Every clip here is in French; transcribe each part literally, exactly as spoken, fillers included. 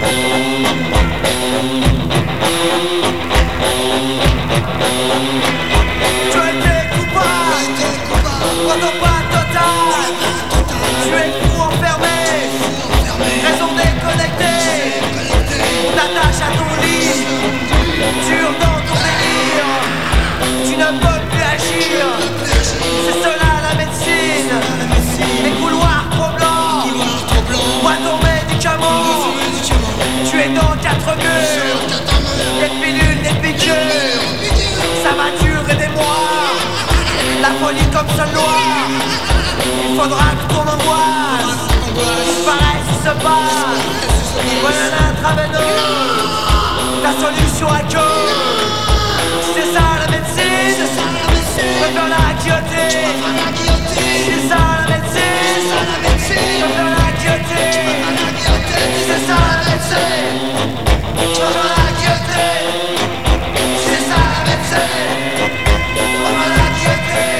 Comme seule loi, il faudra que ton angoisse paraisse se passe. Voilà l'intraveineuse, la solution à cause. C'est ça la médecine, préfère la guillotine. C'est ça la médecine, préfère la guillotine. C'est ça la médecine, préfère la guillotine. C'est ça la médecine, préfère la guillotine.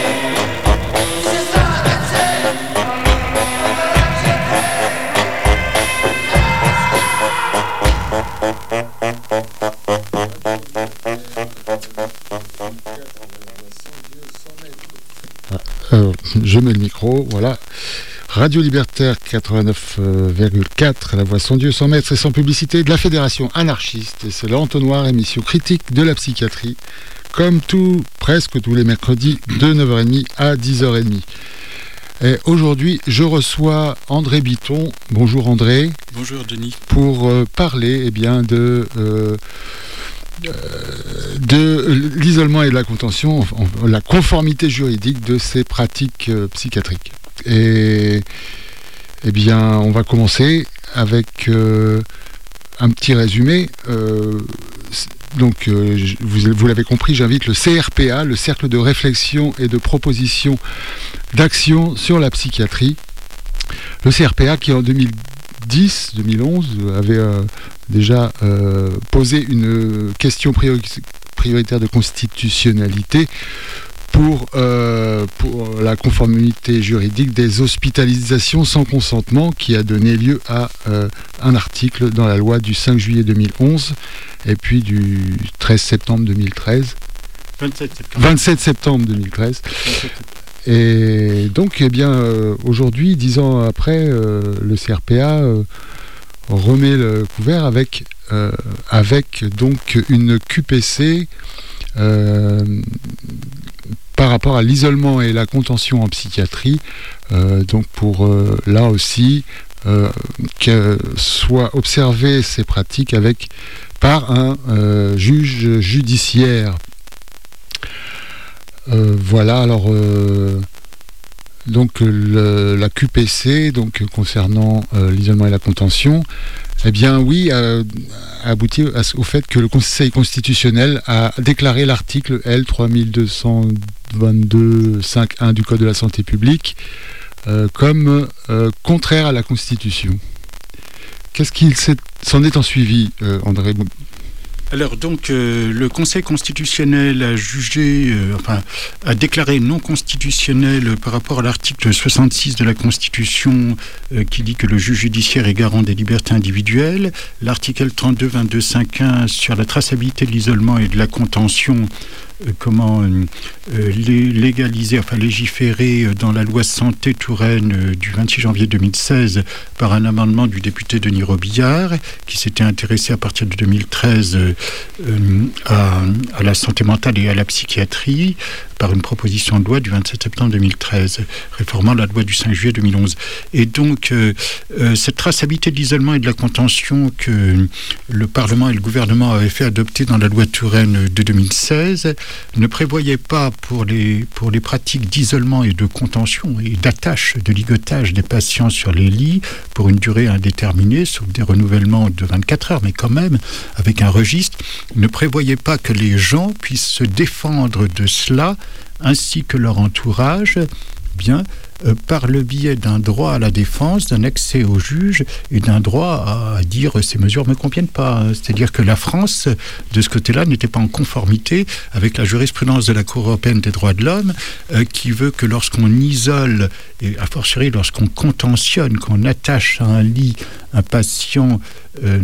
Euh, je mets le micro, voilà. Radio Libertaire quatre-vingt-neuf virgule quatre, la voix sans Dieu, sans maître et sans publicité de la Fédération anarchiste. Et c'est l'Entonnoir, émission critique de la psychiatrie, comme tout, presque tous les mercredis, de neuf heures trente à dix heures trente. Et aujourd'hui, je reçois André Bitton. Bonjour André. Bonjour Denis. Pour euh, parler eh bien, de... Euh, de l'isolement et de la contention, la conformité juridique de ces pratiques euh, psychiatriques. Et eh bien, on va commencer avec euh, un petit résumé. Euh, donc, euh, vous, vous l'avez compris, j'invite le C R P A, le Cercle de réflexion et de proposition d'action sur la psychiatrie. Le C R P A qui en deux mille dix deux mille onze avait euh, déjà euh, posé une question priori- prioritaire de constitutionnalité pour, euh, pour la conformité juridique des hospitalisations sans consentement, qui a donné lieu à euh, un article dans la loi du cinq juillet deux mille onze et puis du treize septembre deux mille treize. vingt-sept septembre. vingt-sept septembre deux mille treize. Et donc, eh bien, euh, aujourd'hui, dix ans après, euh, le C R P A euh, remet le couvert avec, euh, avec donc une Q P C euh, par rapport à l'isolement et la contention en psychiatrie. Euh, donc, pour euh, là aussi, euh, que soient observées ces pratiques avec, par un euh, juge judiciaire. Euh, voilà, alors euh, donc le, la Q P C, donc concernant euh, l'isolement et la contention, eh bien oui, a, a abouti à, au fait que le Conseil constitutionnel a déclaré l'article L trois mille deux cent vingt-deux cinq un du Code de la santé publique euh, comme euh, contraire à la Constitution. Qu'est-ce qu'il s'en est en suivi, euh, André ? Alors donc euh, le Conseil constitutionnel a jugé, euh, enfin a déclaré non constitutionnel par rapport à l'article soixante-six de la Constitution euh, qui dit que le juge judiciaire est garant des libertés individuelles, l'article trente-deux vingt-deux cinq un sur la traçabilité de l'isolement et de la contention. Euh, comment euh, légaliser, enfin légiférer dans la loi Santé Touraine euh, du vingt-six janvier deux mille seize par un amendement du député Denis Robillard qui s'était intéressé à partir de deux mille treize euh, euh, à, à la santé mentale et à la psychiatrie par une proposition de loi du vingt-sept septembre deux mille treize, réformant la loi du cinq juillet deux mille onze. Et donc, euh, euh, cette traçabilité de l'isolement et de la contention que le Parlement et le gouvernement avaient fait adopter dans la loi Touraine de deux mille seize ne prévoyait pas pour les, pour les pratiques d'isolement et de contention et d'attache, de ligotage des patients sur les lits pour une durée indéterminée, sauf des renouvellements de vingt-quatre heures, mais quand même, avec un registre, ne prévoyait pas que les gens puissent se défendre de cela, ainsi que leur entourage, bien, euh, par le biais d'un droit à la défense, d'un accès au juge et d'un droit à dire « ces mesures ne me conviennent pas ». C'est-à-dire que la France, de ce côté-là, n'était pas en conformité avec la jurisprudence de la Cour européenne des droits de l'homme, euh, qui veut que lorsqu'on isole et a fortiori lorsqu'on contentionne, qu'on attache à un lit un patient euh,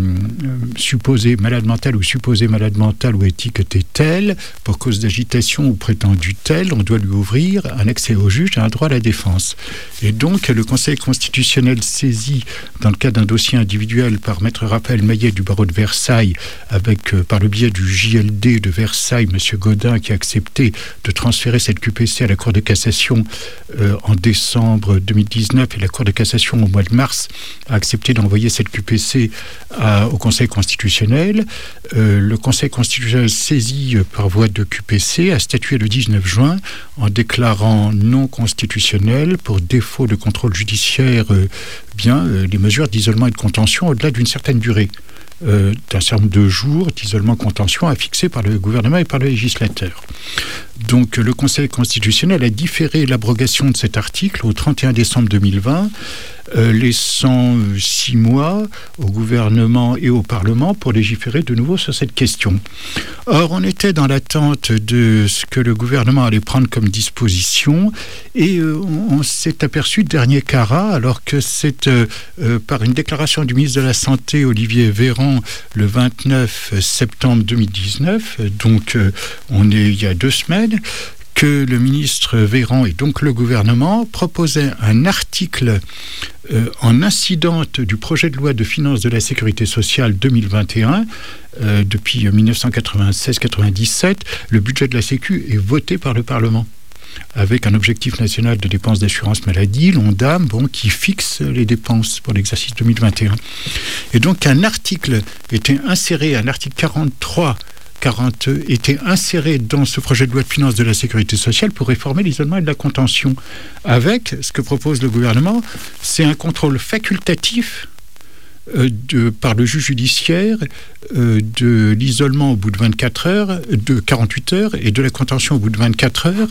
supposé malade mental ou supposé malade mental ou étiqueté tel, pour cause d'agitation ou prétendu tel, on doit lui ouvrir un accès au juge et un droit à la défense. Et donc, le Conseil constitutionnel saisi dans le cadre d'un dossier individuel par maître Raphaël Maillet du barreau de Versailles, avec, euh, par le biais du J L D de Versailles, M. Gaudin, qui a accepté de transférer cette Q P C à la Cour de cassation euh, en décembre deux mille dix-neuf, et la Cour de cassation au mois de mars a accepté d'envoyer cette Q P C à, au Conseil constitutionnel. Euh, le Conseil constitutionnel saisi euh, par voie de Q P C a statué le dix-neuf juin en déclarant non constitutionnel pour défaut de contrôle judiciaire euh, bien euh, les mesures d'isolement et de contention au-delà d'une certaine durée. Euh, d'un certain nombre de jours d'isolement contention à fixer par le gouvernement et par le législateur. Donc le Conseil constitutionnel a différé l'abrogation de cet article au trente et un décembre deux mille vingt, euh, laissant euh, six mois au gouvernement et au Parlement pour légiférer de nouveau sur cette question. Or, on était dans l'attente de ce que le gouvernement allait prendre comme disposition, et euh, on, on s'est aperçu, dernier carat, alors que c'est euh, euh, par une déclaration du ministre de la Santé, Olivier Véran, le vingt-neuf septembre deux mille dix-neuf, donc euh, on est il y a deux semaines, que le ministre Véran et donc le gouvernement proposaient un article euh, en incidente du projet de loi de finances de la sécurité sociale deux mille vingt et un. Euh, depuis dix-neuf cent quatre-vingt-seize quatre-vingt-dix-sept, le budget de la Sécu est voté par le Parlement, avec un objectif national de dépenses d'assurance maladie, l'ONDAM, bon, qui fixe les dépenses pour l'exercice deux mille vingt et un. Et donc un article était inséré, un article quarante-trois quarante était inséré dans ce projet de loi de finances de la sécurité sociale pour réformer l'isolement et de la contention. Avec ce que propose le gouvernement, c'est un contrôle facultatif euh, de, par le juge judiciaire euh, de l'isolement au bout de vingt-quatre heures, de quarante-huit heures, et de la contention au bout de vingt-quatre heures,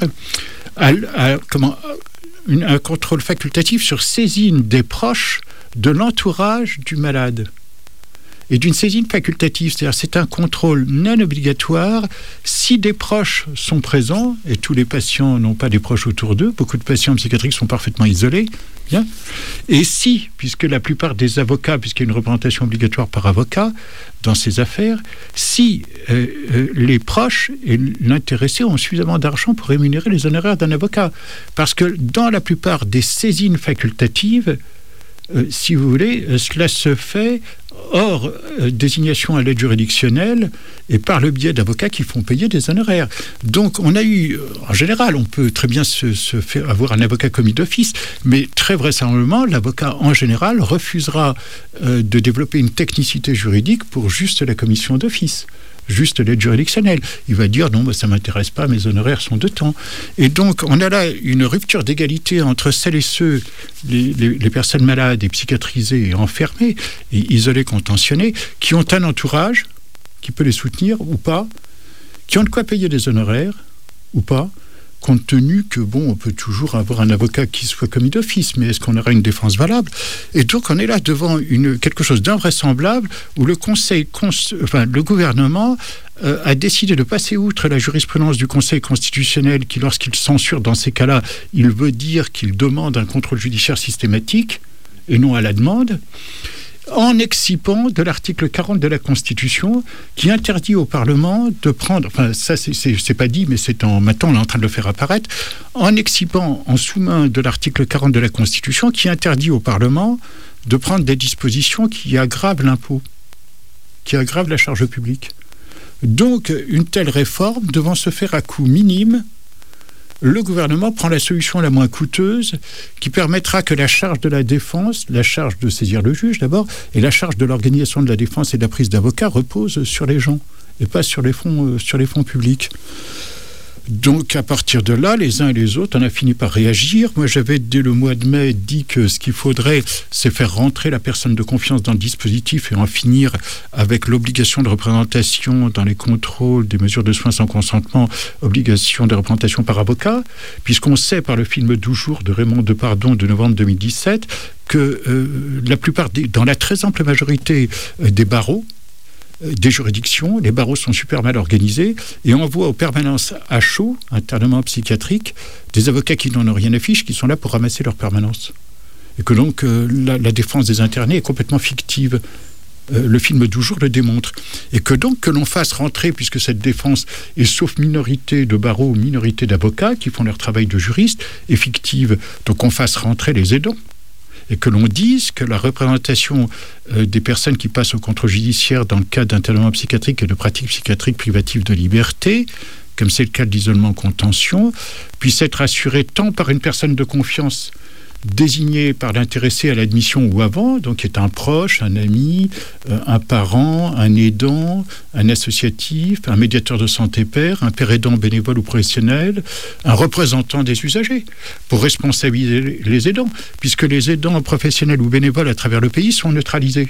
à, à, comment, une, un contrôle facultatif sur saisine des proches de l'entourage du malade. Et d'une saisine facultative, c'est-à-dire c'est un contrôle non obligatoire si des proches sont présents, et tous les patients n'ont pas des proches autour d'eux, beaucoup de patients psychiatriques sont parfaitement isolés, bien. Et si, puisque la plupart des avocats, puisqu'il y a une représentation obligatoire par avocat dans ces affaires, si euh, euh, les proches et l'intéressé ont suffisamment d'argent pour rémunérer les honoraires d'un avocat. Parce que dans la plupart des saisines facultatives, euh, si vous voulez, euh, cela se fait hors euh, désignation à l'aide juridictionnelle et par le biais d'avocats qui font payer des honoraires. Donc on a eu, en général, on peut très bien se, se faire avoir un avocat commis d'office, mais très vraisemblablement, l'avocat en général refusera euh, de développer une technicité juridique pour juste la commission d'office, juste l'aide juridictionnelle. Il va dire non, bah, ça ne m'intéresse pas, mes honoraires sont de temps. Et donc on a là une rupture d'égalité entre celles et ceux, les, les, les personnes malades et psychiatrisées et enfermées et isolées, contentionnées, qui ont un entourage qui peut les soutenir ou pas, qui ont de quoi payer des honoraires ou pas, compte tenu que, bon, on peut toujours avoir un avocat qui soit commis d'office, mais est-ce qu'on aura une défense valable? Et donc, on est là devant une, quelque chose d'invraisemblable où le Conseil, enfin, le gouvernement euh, a décidé de passer outre la jurisprudence du Conseil constitutionnel qui, lorsqu'il censure dans ces cas-là, il veut dire qu'il demande un contrôle judiciaire systématique et non à la demande, en excipant de l'article quarante de la Constitution qui interdit au Parlement de prendre, enfin ça c'est, c'est, c'est pas dit mais c'est en, maintenant on est en train de le faire apparaître, en excipant en sous-main de l'article quarante de la Constitution qui interdit au Parlement de prendre des dispositions qui aggravent l'impôt, qui aggravent la charge publique. Donc une telle réforme devant se faire à coût minime, le gouvernement prend la solution la moins coûteuse qui permettra que la charge de la défense, la charge de saisir le juge d'abord, et la charge de l'organisation de la défense et de la prise d'avocat repose sur les gens et pas sur les fonds, euh, sur les fonds publics. Donc à partir de là, les uns et les autres, on a fini par réagir. Moi j'avais dès le mois de mai dit que ce qu'il faudrait, c'est faire rentrer la personne de confiance dans le dispositif et en finir avec l'obligation de représentation dans les contrôles des mesures de soins sans consentement, obligation de représentation par avocat, puisqu'on sait par le film douze jours de Raymond Depardon de novembre deux mille dix-sept que euh, la plupart des, dans la très ample majorité euh, des barreaux, euh, des juridictions, les barreaux sont super mal organisés et envoient aux permanences à chaud, internement psychiatrique, des avocats qui n'en ont rien à fiche, qui sont là pour ramasser leur permanence. Et que donc euh, la, la défense des internés est complètement fictive. Euh, le film Doujour le démontre. Et que donc que l'on fasse rentrer, puisque cette défense est sauf minorité de barreaux, minorité d'avocats qui font leur travail de juriste, est fictive. Donc on fasse rentrer les aidants. Et que l'on dise que la représentation euh, des personnes qui passent au contrôle judiciaire dans le cadre d'internement psychiatrique et de pratiques psychiatriques privatives de liberté, comme c'est le cas de l'isolement contention, puisse être assurée tant par une personne de confiance désigné par l'intéressé à l'admission ou avant, donc qui est un proche, un ami, euh, un parent, un aidant, un associatif, un médiateur de santé père, un père aidant bénévole ou professionnel, un représentant des usagers, pour responsabiliser les aidants, puisque les aidants professionnels ou bénévoles à travers le pays sont neutralisés.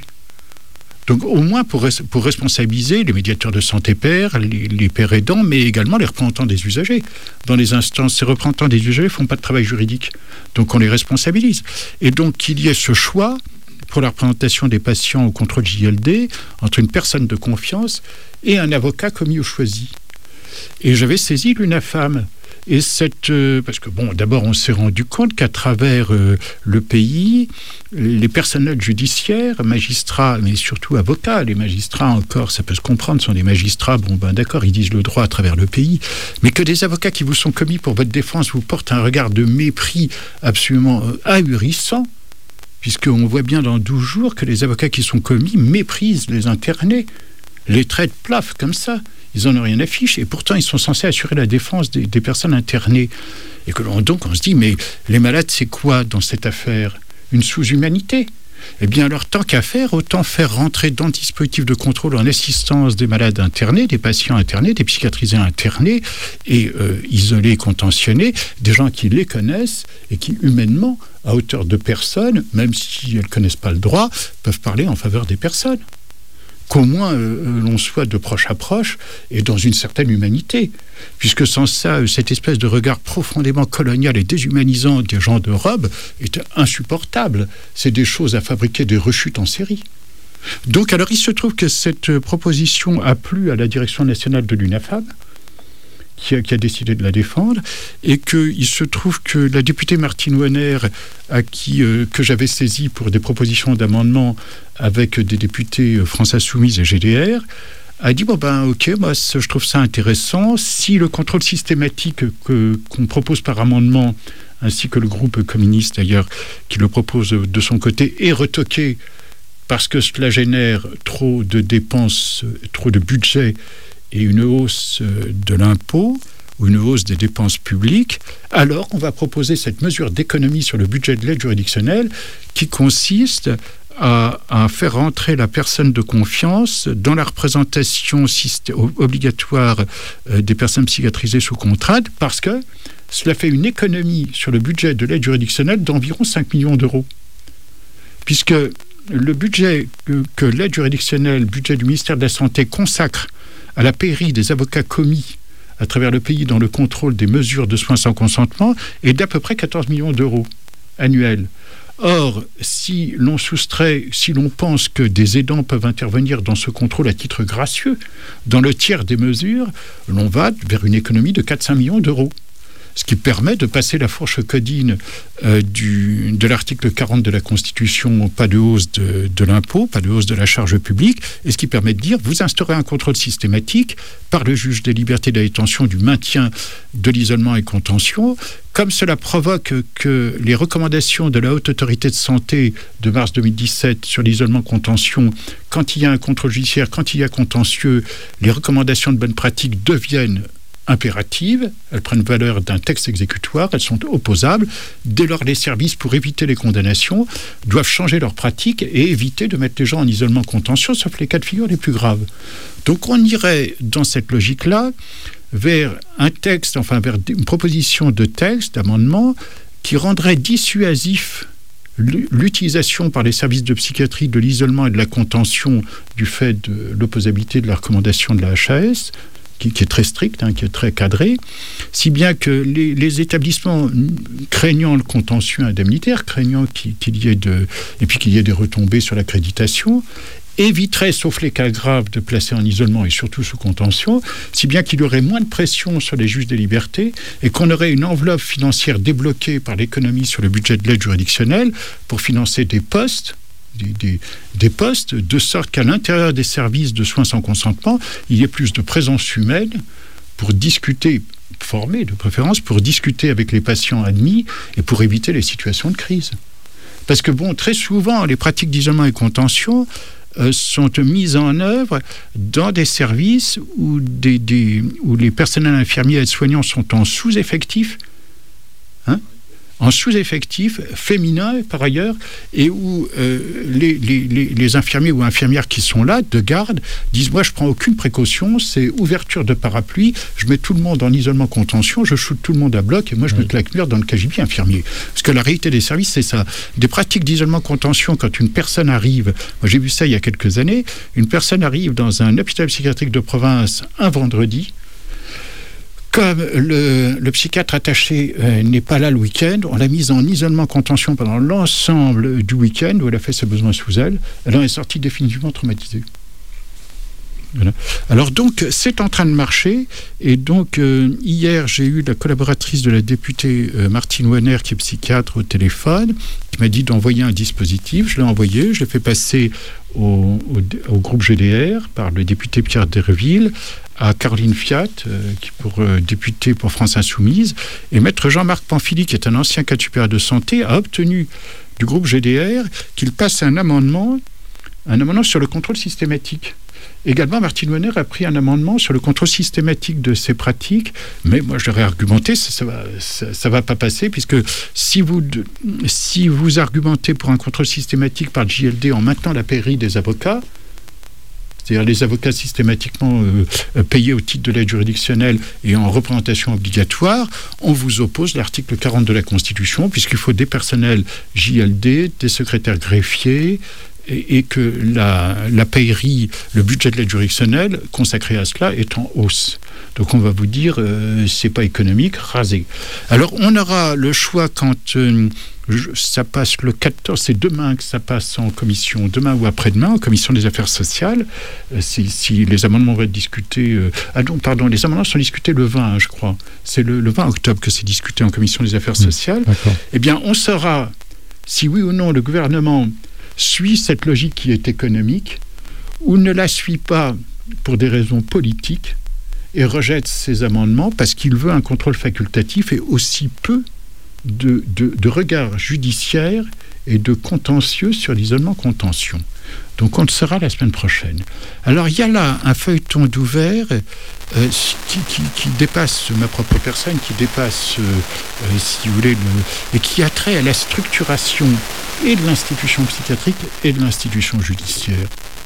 Donc au moins pour, res- pour responsabiliser les médiateurs de santé père, les, les pères aidants, mais également les représentants des usagers. Dans les instances, ces représentants des usagers ne font pas de travail juridique. Donc on les responsabilise. Et donc qu'il y ait ce choix pour la représentation des patients au contrôle J L D entre une personne de confiance et un avocat commis ou choisi. Et j'avais saisi l'UNAFAM. Et cette, euh, parce que bon, d'abord on s'est rendu compte qu'à travers euh, le pays, les personnels judiciaires, magistrats, mais surtout avocats, les magistrats encore, ça peut se comprendre, sont des magistrats, bon ben d'accord, ils disent le droit à travers le pays, mais que des avocats qui vous sont commis pour votre défense vous portent un regard de mépris absolument euh, ahurissant, puisqu'on voit bien dans douze jours que les avocats qui sont commis méprisent les internés, les traitent plaf comme ça. Ils n'en ont rien à fiche, et pourtant ils sont censés assurer la défense des, des personnes internées. Et que l'on, donc on se dit, mais les malades, c'est quoi dans cette affaire? Une sous-humanité? Eh bien alors, tant qu'à faire, autant faire rentrer dans le dispositif de contrôle en assistance des malades internés, des patients internés, des psychiatrisés internés, et euh, isolés, contentionnés, des gens qui les connaissent et qui, humainement, à hauteur de personnes, même si elles ne connaissent pas le droit, peuvent parler en faveur des personnes. Qu'au moins euh, l'on soit de proche à proche et dans une certaine humanité. Puisque sans ça, euh, cette espèce de regard profondément colonial et déshumanisant des gens de robe est insupportable. C'est des choses à fabriquer des rechutes en série. Donc alors il se trouve que cette euh, proposition a plu à la direction nationale de l'UNAFAM, qui a, qui a décidé de la défendre, et qu'il se trouve que la députée Martine Wonner, à qui, euh, que j'avais saisi pour des propositions d'amendement avec des députés euh, France Insoumise et G D R, a dit, bon ben ok, moi je trouve ça intéressant, si le contrôle systématique que, qu'on propose par amendement, ainsi que le groupe communiste d'ailleurs, qui le propose de son côté, est retoqué parce que cela génère trop de dépenses, trop de budget, et une hausse de l'impôt ou une hausse des dépenses publiques, alors on va proposer cette mesure d'économie sur le budget de l'aide juridictionnelle qui consiste à, à faire rentrer la personne de confiance dans la représentation systé- obligatoire euh, des personnes psychiatrisées sous contrainte, parce que cela fait une économie sur le budget de l'aide juridictionnelle d'environ cinq millions d'euros. Puisque le budget que, que l'aide juridictionnelle, budget du ministère de la Santé consacre à la pairie des avocats commis à travers le pays dans le contrôle des mesures de soins sans consentement est d'à peu près quatorze millions d'euros annuels. Or, si l'on soustrait, si l'on pense que des aidants peuvent intervenir dans ce contrôle à titre gracieux, dans le tiers des mesures, l'on va vers une économie de quatre à cinq millions d'euros. Ce qui permet de passer la fourche codine euh, du, de l'article quarante de la Constitution, pas de hausse de, de l'impôt, pas de hausse de la charge publique, et ce qui permet de dire, vous instaurez un contrôle systématique par le juge des libertés de la détention du maintien de l'isolement et contention, comme cela provoque que les recommandations de la Haute Autorité de Santé de mars deux mille dix-sept sur l'isolement-contention, quand il y a un contrôle judiciaire, quand il y a contentieux, les recommandations de bonne pratique deviennent impératives, elles prennent valeur d'un texte exécutoire, elles sont opposables. Dès lors, les services, pour éviter les condamnations, doivent changer leurs pratiques et éviter de mettre les gens en isolement contentieux, sauf les cas de figure les plus graves. Donc on irait dans cette logique-là vers un texte, enfin vers une proposition de texte, d'amendement, qui rendrait dissuasif l'utilisation par les services de psychiatrie de l'isolement et de la contention du fait de l'opposabilité de la recommandation de la H A S, qui, qui est très stricte, hein, qui est très cadrée, si bien que les, les établissements craignant le contentieux indemnitaire, craignant qu'il, qu'il y ait de, et puis qu'il y ait des retombées sur l'accréditation, éviterait, sauf les cas graves, de placer en isolement et surtout sous contention, si bien qu'il y aurait moins de pression sur les juges des libertés et qu'on aurait une enveloppe financière débloquée par l'économie sur le budget de l'aide juridictionnelle pour financer des postes, Des, des, des postes, de sorte qu'à l'intérieur des services de soins sans consentement, il y ait plus de présence humaine pour discuter, formée de préférence, pour discuter avec les patients admis et pour éviter les situations de crise. Parce que, bon, très souvent, les pratiques d'isolement et contention euh, sont mises en œuvre dans des services où, des, des, où les personnels infirmiers et aides-soignants sont en sous-effectif, hein, en sous-effectif féminin par ailleurs, et où euh, les, les, les, les infirmiers ou infirmières qui sont là, de garde, disent « moi je prends aucune précaution, c'est ouverture de parapluie, je mets tout le monde en isolement contention, je shoot tout le monde à bloc et moi je oui. me claque mur dans le K G B infirmier ». Parce que la réalité des services, c'est ça. Des pratiques d'isolement contention, quand une personne arrive, moi j'ai vu ça il y a quelques années, une personne arrive dans un hôpital psychiatrique de province un vendredi. Comme le, le psychiatre attaché euh, n'est pas là le week-end, on l'a mise en isolement contention pendant l'ensemble du week-end où elle a fait ses besoins sous elle. Elle en est sortie définitivement traumatisée. Voilà. Alors donc, c'est en train de marcher. Et donc, euh, hier, j'ai eu la collaboratrice de la députée euh, Martine Wenner, qui est psychiatre, au téléphone, qui m'a dit d'envoyer un dispositif. Je l'ai envoyé, je l'ai fait passer au, au, au groupe G D R par le député Pierre Derville, à Caroline Fiat, euh, qui pour euh, député pour France Insoumise, et maître Jean-Marc Pamphili, qui est un ancien cadre supérieur de santé, a obtenu du groupe G D R qu'il passe un amendement, un amendement sur le contrôle systématique. Également, Martine Wenner a pris un amendement sur le contrôle systématique de ces pratiques, mais moi je leur ai argumenté, ça, ça va, ça, ça va pas passer, puisque si vous, si vous argumentez pour un contrôle systématique par le J L D en maintenant la pairie des avocats, c'est-à-dire les avocats systématiquement euh, payés au titre de l'aide juridictionnelle et en représentation obligatoire, on vous oppose l'article quarante de la Constitution, puisqu'il faut des personnels J L D, des secrétaires greffiers, et, et que la, la payerie, le budget de l'aide juridictionnelle consacré à cela est en hausse. Donc on va vous dire, euh, c'est pas économique, rasez. Alors on aura le choix quand... Euh, ça passe le quatorze, c'est demain que ça passe en commission, demain ou après-demain, en commission des affaires sociales, euh, si, si les amendements vont être discutés... Euh, ah non, pardon, les amendements sont discutés le vingt, hein, je crois. C'est le, le vingt octobre que c'est discuté en commission des affaires sociales. Mmh, eh bien, on saura si oui ou non le gouvernement suit cette logique qui est économique ou ne la suit pas pour des raisons politiques et rejette ces amendements parce qu'il veut un contrôle facultatif et aussi peu De, de, de regard judiciaire et de contentieux sur l'isolement-contention. Donc on le saura la semaine prochaine. Alors il y a là un feuilleton d'ouvert euh, qui, qui, qui dépasse ma propre personne, qui dépasse, euh, euh, si vous voulez, le, et qui a trait à la structuration et de l'institution psychiatrique et de l'institution judiciaire.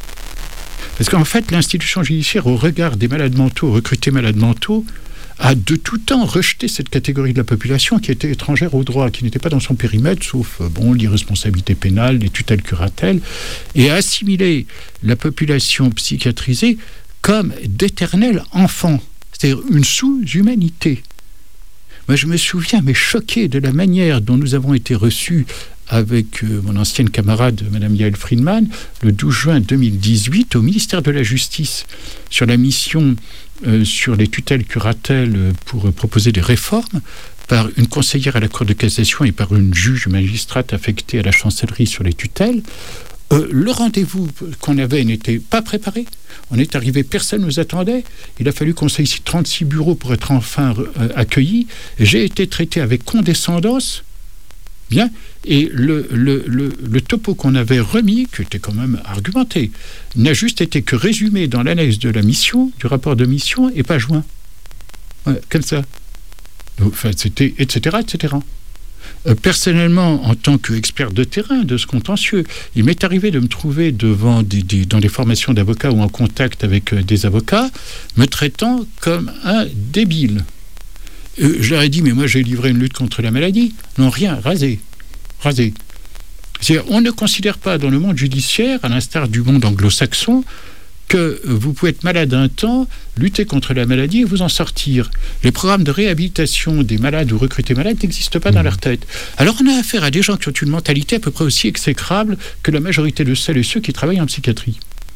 Parce qu'en fait, l'institution judiciaire, au regard des malades mentaux, recrutés malades mentaux, a de tout temps rejeté cette catégorie de la population qui était étrangère au droit, qui n'était pas dans son périmètre, sauf bon, l'irresponsabilité pénale, les tutelles curatelles, et a assimilé la population psychiatrisée comme d'éternels enfants, c'est-à-dire une sous-humanité. Moi, je me souviens, mais choqué de la manière dont nous avons été reçus avec euh, mon ancienne camarade, Mme Yael Friedman, le douze juin deux mille dix-huit, au ministère de la Justice, sur la mission euh, sur les tutelles curatelles pour euh, proposer des réformes, par une conseillère à la Cour de cassation et par une juge magistrate affectée à la chancellerie sur les tutelles. Euh, le rendez-vous qu'on avait n'était pas préparé. On est arrivé, personne ne nous attendait. Il a fallu qu'on soit ici trente-six bureaux pour être enfin euh, accueillis. J'ai été traité avec condescendance. Bien, et le, le, le, le topo qu'on avait remis, qui était quand même argumenté, n'a juste été que résumé dans l'annexe de la mission, du rapport de mission, et pas joint. Ouais, comme ça. Donc, enfin, c'était, et cetera, et cetera. Euh, personnellement, en tant qu'expert de terrain, de ce contentieux, il m'est arrivé de me trouver devant des, des, dans des formations d'avocats ou en contact avec euh, des avocats, me traitant comme un débile. Euh, je leur ai dit, mais moi j'ai livré une lutte contre la maladie. Non, rien, rasé. Rasé. C'est-à-dire, on ne considère pas dans le monde judiciaire, à l'instar du monde anglo-saxon, que vous pouvez être malade un temps, lutter contre la maladie et vous en sortir. Les programmes de réhabilitation des malades ou recrutés malades n'existent pas dans leur tête. Alors on a affaire à des gens qui ont une mentalité à peu près aussi exécrable que la majorité de celles et ceux qui travaillent en psychiatrie.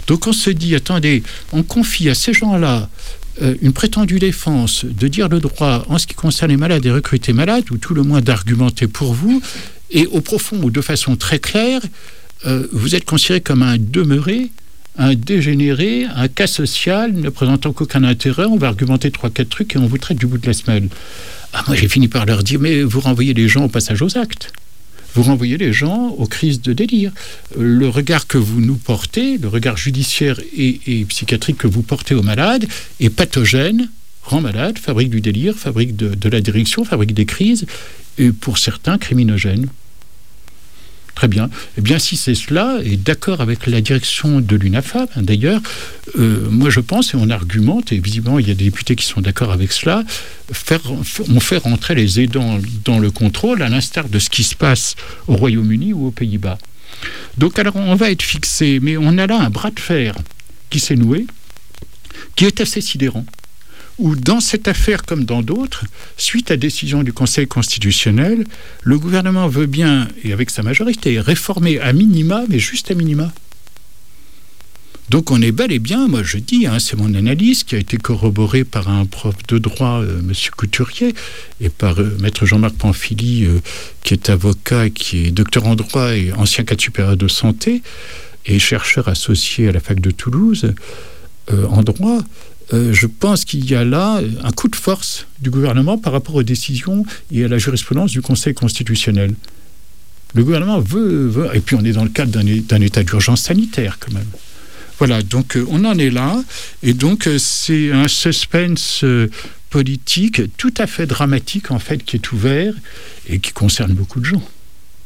Donc on se dit, attendez, on confie à ces gens-là euh, une prétendue défense de dire le droit en ce qui concerne les malades et recruter malades, ou tout le moins d'argumenter pour vous, et au profond ou de façon très claire, euh, vous êtes considéré comme un demeuré, un dégénéré, un cas social ne présentant qu'aucun intérêt, on va argumenter trois, quatre trucs et on vous traite du bout de la semelle. Ah, moi j'ai fini par leur dire, mais vous renvoyez les gens au passage aux actes. Vous renvoyez les gens aux crises de délire. Le regard que vous nous portez, le regard judiciaire et, et psychiatrique que vous portez aux malades est pathogène, rend malade, fabrique du délire, fabrique de, de la direction, fabrique des crises, et pour certains criminogènes. Très bien. Eh bien, si c'est cela, et d'accord avec la direction de l'UNAFAM, hein, d'ailleurs, euh, moi je pense, et on argumente, et visiblement il y a des députés qui sont d'accord avec cela, faire, on fait rentrer les aidants dans le contrôle, à l'instar de ce qui se passe au Royaume-Uni ou aux Pays-Bas. Donc alors on va être fixé, mais on a là un bras de fer qui s'est noué, qui est assez sidérant. Où dans cette affaire comme dans d'autres, suite à décision du Conseil constitutionnel, le gouvernement veut bien, et avec sa majorité, réformer à minima, mais juste à minima. Donc on est bel et bien, moi je dis, hein, c'est mon analyse qui a été corroborée par un prof de droit, euh, M. Couturier, et par euh, maître Jean-Marc Pamphili, euh, qui est avocat, qui est docteur en droit et ancien cadre supérieur de santé, et chercheur associé à la fac de Toulouse, euh, en droit. Euh, je pense qu'il y a là un coup de force du gouvernement par rapport aux décisions et à la jurisprudence du Conseil constitutionnel. Le gouvernement veut, veut et puis on est dans le cadre d'un, d'un état d'urgence sanitaire quand même. Voilà, donc euh, on en est là, et donc euh, c'est un suspense euh, politique tout à fait dramatique en fait qui est ouvert et qui concerne beaucoup de gens.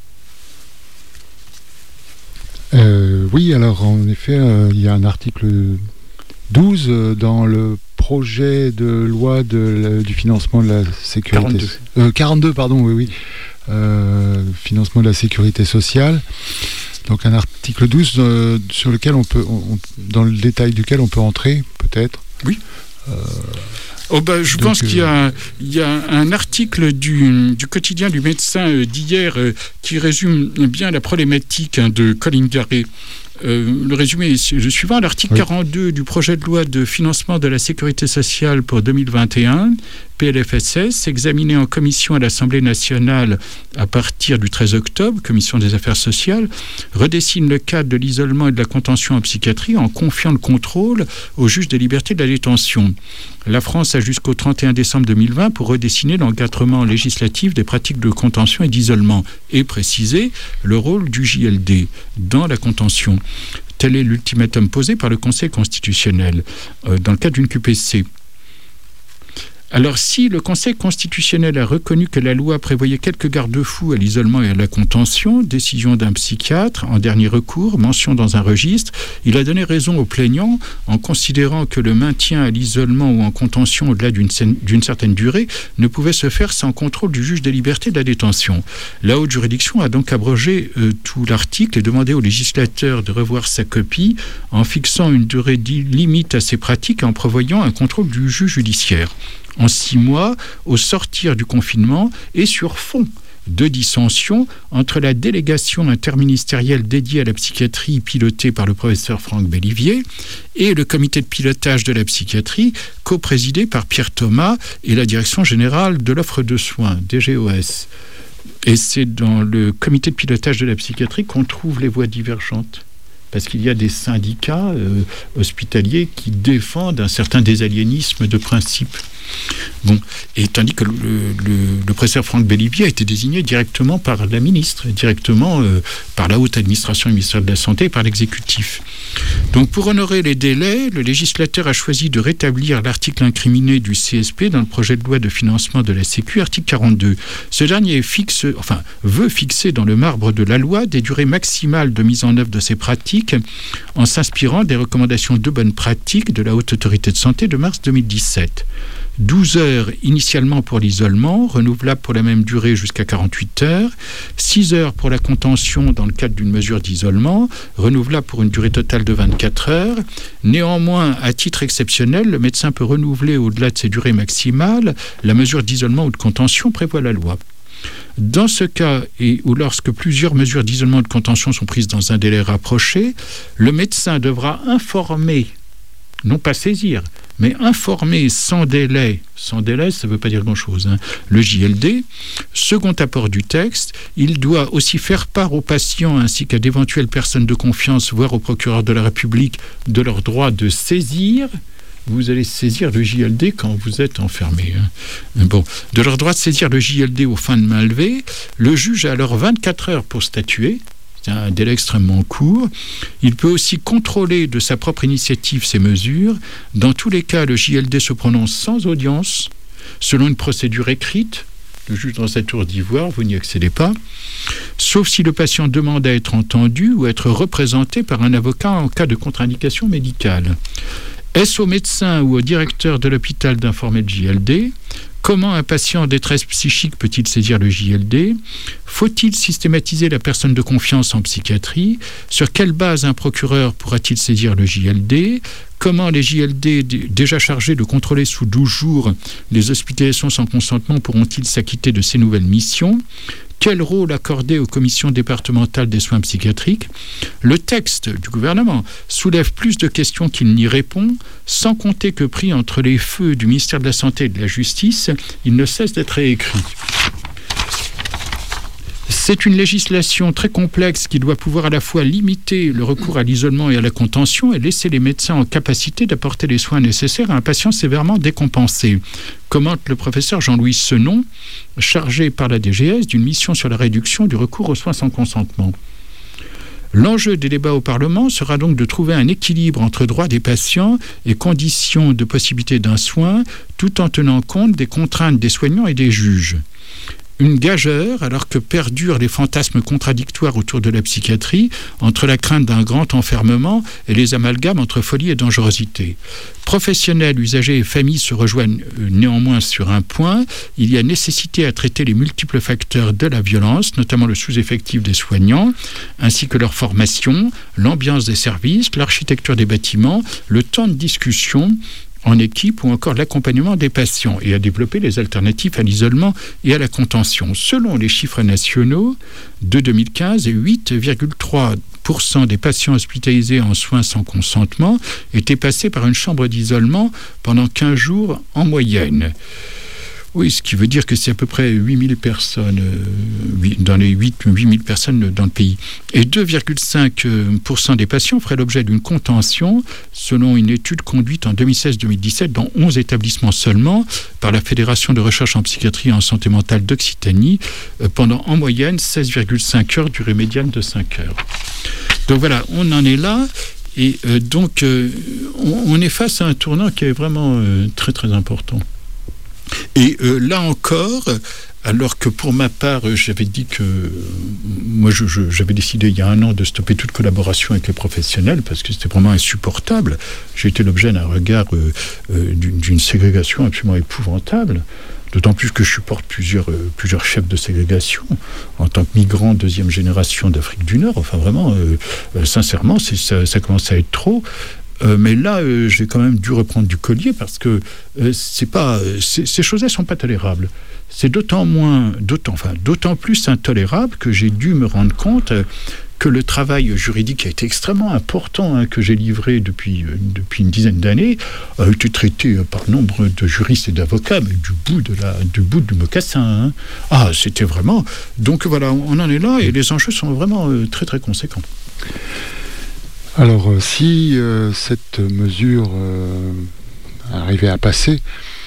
Euh, oui, alors en effet, euh, il y a un article douze dans le projet de loi de la, du financement de la sécurité... quarante-deux. Euh, quarante-deux, pardon, oui, oui. Euh, financement de la sécurité sociale. Donc un article douze euh, sur lequel on peut, on, dans le détail duquel on peut entrer, peut-être. Oui. Euh, oh ben, je pense euh, qu'il y a, il y a un article du, du quotidien du médecin euh, d'hier euh, qui résume bien la problématique hein, de Colin Garret. Euh, le résumé est le suivant. L'article oui. quarante-deux du projet de loi de financement de la sécurité sociale pour deux mille vingt et un, P L F S S, examiné en commission à l'Assemblée nationale à partir du treize octobre, commission des affaires sociales, redessine le cadre de l'isolement et de la contention en psychiatrie en confiant le contrôle au juge des libertés de la détention. La France a jusqu'au trente et un décembre deux mille vingt pour redessiner l'encadrement législatif des pratiques de contention et d'isolement et préciser le rôle du J L D dans la contention. Tel est l'ultimatum posé par le Conseil constitutionnel euh, dans le cadre d'une Q P C. Alors, si le Conseil constitutionnel a reconnu que la loi prévoyait quelques garde-fous à l'isolement et à la contention, décision d'un psychiatre, en dernier recours, mention dans un registre, il a donné raison aux plaignants en considérant que le maintien à l'isolement ou en contention au-delà d'une, d'une certaine durée ne pouvait se faire sans contrôle du juge des libertés de la détention. La haute juridiction a donc abrogé euh, tout l'article et demandé au législateur de revoir sa copie en fixant une durée limite à ces pratiques et en prévoyant un contrôle du juge judiciaire. En six mois, au sortir du confinement et sur fond de dissension entre la délégation interministérielle dédiée à la psychiatrie pilotée par le professeur Franck Bellivier et le comité de pilotage de la psychiatrie coprésidé par Pierre Thomas et la direction générale de l'offre de soins, D G O S. Et c'est dans le comité de pilotage de la psychiatrie qu'on trouve les voix divergentes. Parce qu'il y a des syndicats euh, hospitaliers qui défendent un certain désaliénisme de principe. Bon, et tandis que le, le, le professeur Franck Bellivier a été désigné directement par la ministre, directement euh, par la haute administration du ministère de la Santé et par l'exécutif. Donc pour honorer les délais, le législateur a choisi de rétablir l'article incriminé du C S P dans le projet de loi de financement de la Sécu, article quarante-deux. Ce dernier fixe, enfin, veut fixer dans le marbre de la loi des durées maximales de mise en œuvre de ces pratiques en s'inspirant des recommandations de bonne pratique de la Haute Autorité de Santé de mars deux mille dix-sept. douze heures initialement pour l'isolement, renouvelable pour la même durée jusqu'à quarante-huit heures, six heures pour la contention dans le cadre d'une mesure d'isolement, renouvelable pour une durée totale de vingt-quatre heures. Néanmoins, à titre exceptionnel, le médecin peut renouveler au-delà de ces durées maximales la mesure d'isolement ou de contention prévoit la loi. Dans ce cas, et ou lorsque plusieurs mesures d'isolement de contention sont prises dans un délai rapproché, le médecin devra informer, non pas saisir, mais informer sans délai, sans délai, ça ne veut pas dire grand-chose, hein, le J L D. Second apport du texte, il doit aussi faire part aux patients ainsi qu'à d'éventuelles personnes de confiance, voire au procureur de la République, de leur droit de saisir. Vous allez saisir le J L D quand vous êtes enfermé. Hein. Bon, de leur droit de saisir le J L D aux fins de main levée, le juge a alors vingt-quatre heures pour statuer. C'est un délai extrêmement court. Il peut aussi contrôler de sa propre initiative ces mesures. Dans tous les cas, le J L D se prononce sans audience, selon une procédure écrite. Le juge dans sa tour d'ivoire, vous n'y accédez pas, sauf si le patient demande à être entendu ou à être représenté par un avocat en cas de contre-indication médicale. Est-ce au médecin ou au directeur de l'hôpital d'informer le J L D ? Comment un patient en détresse psychique peut-il saisir le J L D ? Faut-il systématiser la personne de confiance en psychiatrie ? Sur quelle base un procureur pourra-t-il saisir le J L D ? Comment les J L D d- déjà chargés de contrôler sous douze jours les hospitalisations sans consentement pourront-ils s'acquitter de ces nouvelles missions ? Quel rôle accorder aux commissions départementales des soins psychiatriques ? Le texte du gouvernement soulève plus de questions qu'il n'y répond, sans compter que pris entre les feux du ministère de la Santé et de la Justice, il ne cesse d'être réécrit. C'est une législation très complexe qui doit pouvoir à la fois limiter le recours à l'isolement et à la contention et laisser les médecins en capacité d'apporter les soins nécessaires à un patient sévèrement décompensé. Commente le professeur Jean-Louis Senon, chargé par la D G S d'une mission sur la réduction du recours aux soins sans consentement. L'enjeu des débats au Parlement sera donc de trouver un équilibre entre droits des patients et conditions de possibilité d'un soin, tout en tenant compte des contraintes des soignants et des juges. Une gageure, alors que perdurent les fantasmes contradictoires autour de la psychiatrie, entre la crainte d'un grand enfermement et les amalgames entre folie et dangerosité. Professionnels, usagers et familles se rejoignent néanmoins sur un point. Il y a nécessité à traiter les multiples facteurs de la violence, notamment le sous-effectif des soignants, ainsi que leur formation, l'ambiance des services, l'architecture des bâtiments, le temps de discussion en équipe ou encore l'accompagnement des patients et à développer les alternatives à l'isolement et à la contention. Selon les chiffres nationaux de deux mille quinze, huit virgule trois pour cent des patients hospitalisés en soins sans consentement étaient passés par une chambre d'isolement pendant quinze jours en moyenne. Oui, ce qui veut dire que c'est à peu près huit mille personnes, euh, dans les huit mille personnes dans le pays. Et deux virgule cinq pour cent des patients feraient l'objet d'une contention, selon une étude conduite en deux mille seize deux mille dix-sept dans onze établissements seulement, par la Fédération de recherche en psychiatrie et en santé mentale d'Occitanie, euh, pendant en moyenne seize virgule cinq heures, durée médiane de cinq heures. Donc voilà, on en est là. Et euh, donc, euh, on, on est face à un tournant qui est vraiment euh, très très important. Et euh, là encore, alors que pour ma part, j'avais dit que euh, moi, je, je, j'avais décidé il y a un an de stopper toute collaboration avec les professionnels parce que c'était vraiment insupportable. J'ai été l'objet d'un regard euh, euh, d'une, d'une ségrégation absolument épouvantable. D'autant plus que je supporte plusieurs, euh, plusieurs chefs de ségrégation en tant que migrant deuxième génération d'Afrique du Nord. Enfin, vraiment, euh, euh, sincèrement, c'est, ça, ça commence à être trop. Euh, mais là, euh, j'ai quand même dû reprendre du collier parce que euh, c'est pas, c'est, ces choses-là ne sont pas tolérables. C'est d'autant moins, d'autant, enfin, d'autant plus intolérable que j'ai dû me rendre compte euh, que le travail juridique a été extrêmement important, hein, que j'ai livré depuis, euh, depuis une dizaine d'années, a été traité euh, par nombre de juristes et d'avocats, mais du bout, de la, du, bout du mocassin. Hein. Ah, c'était vraiment... Donc voilà, on en est là et les enjeux sont vraiment euh, très très conséquents. Alors, euh, si euh, cette mesure euh, arrivait à passer,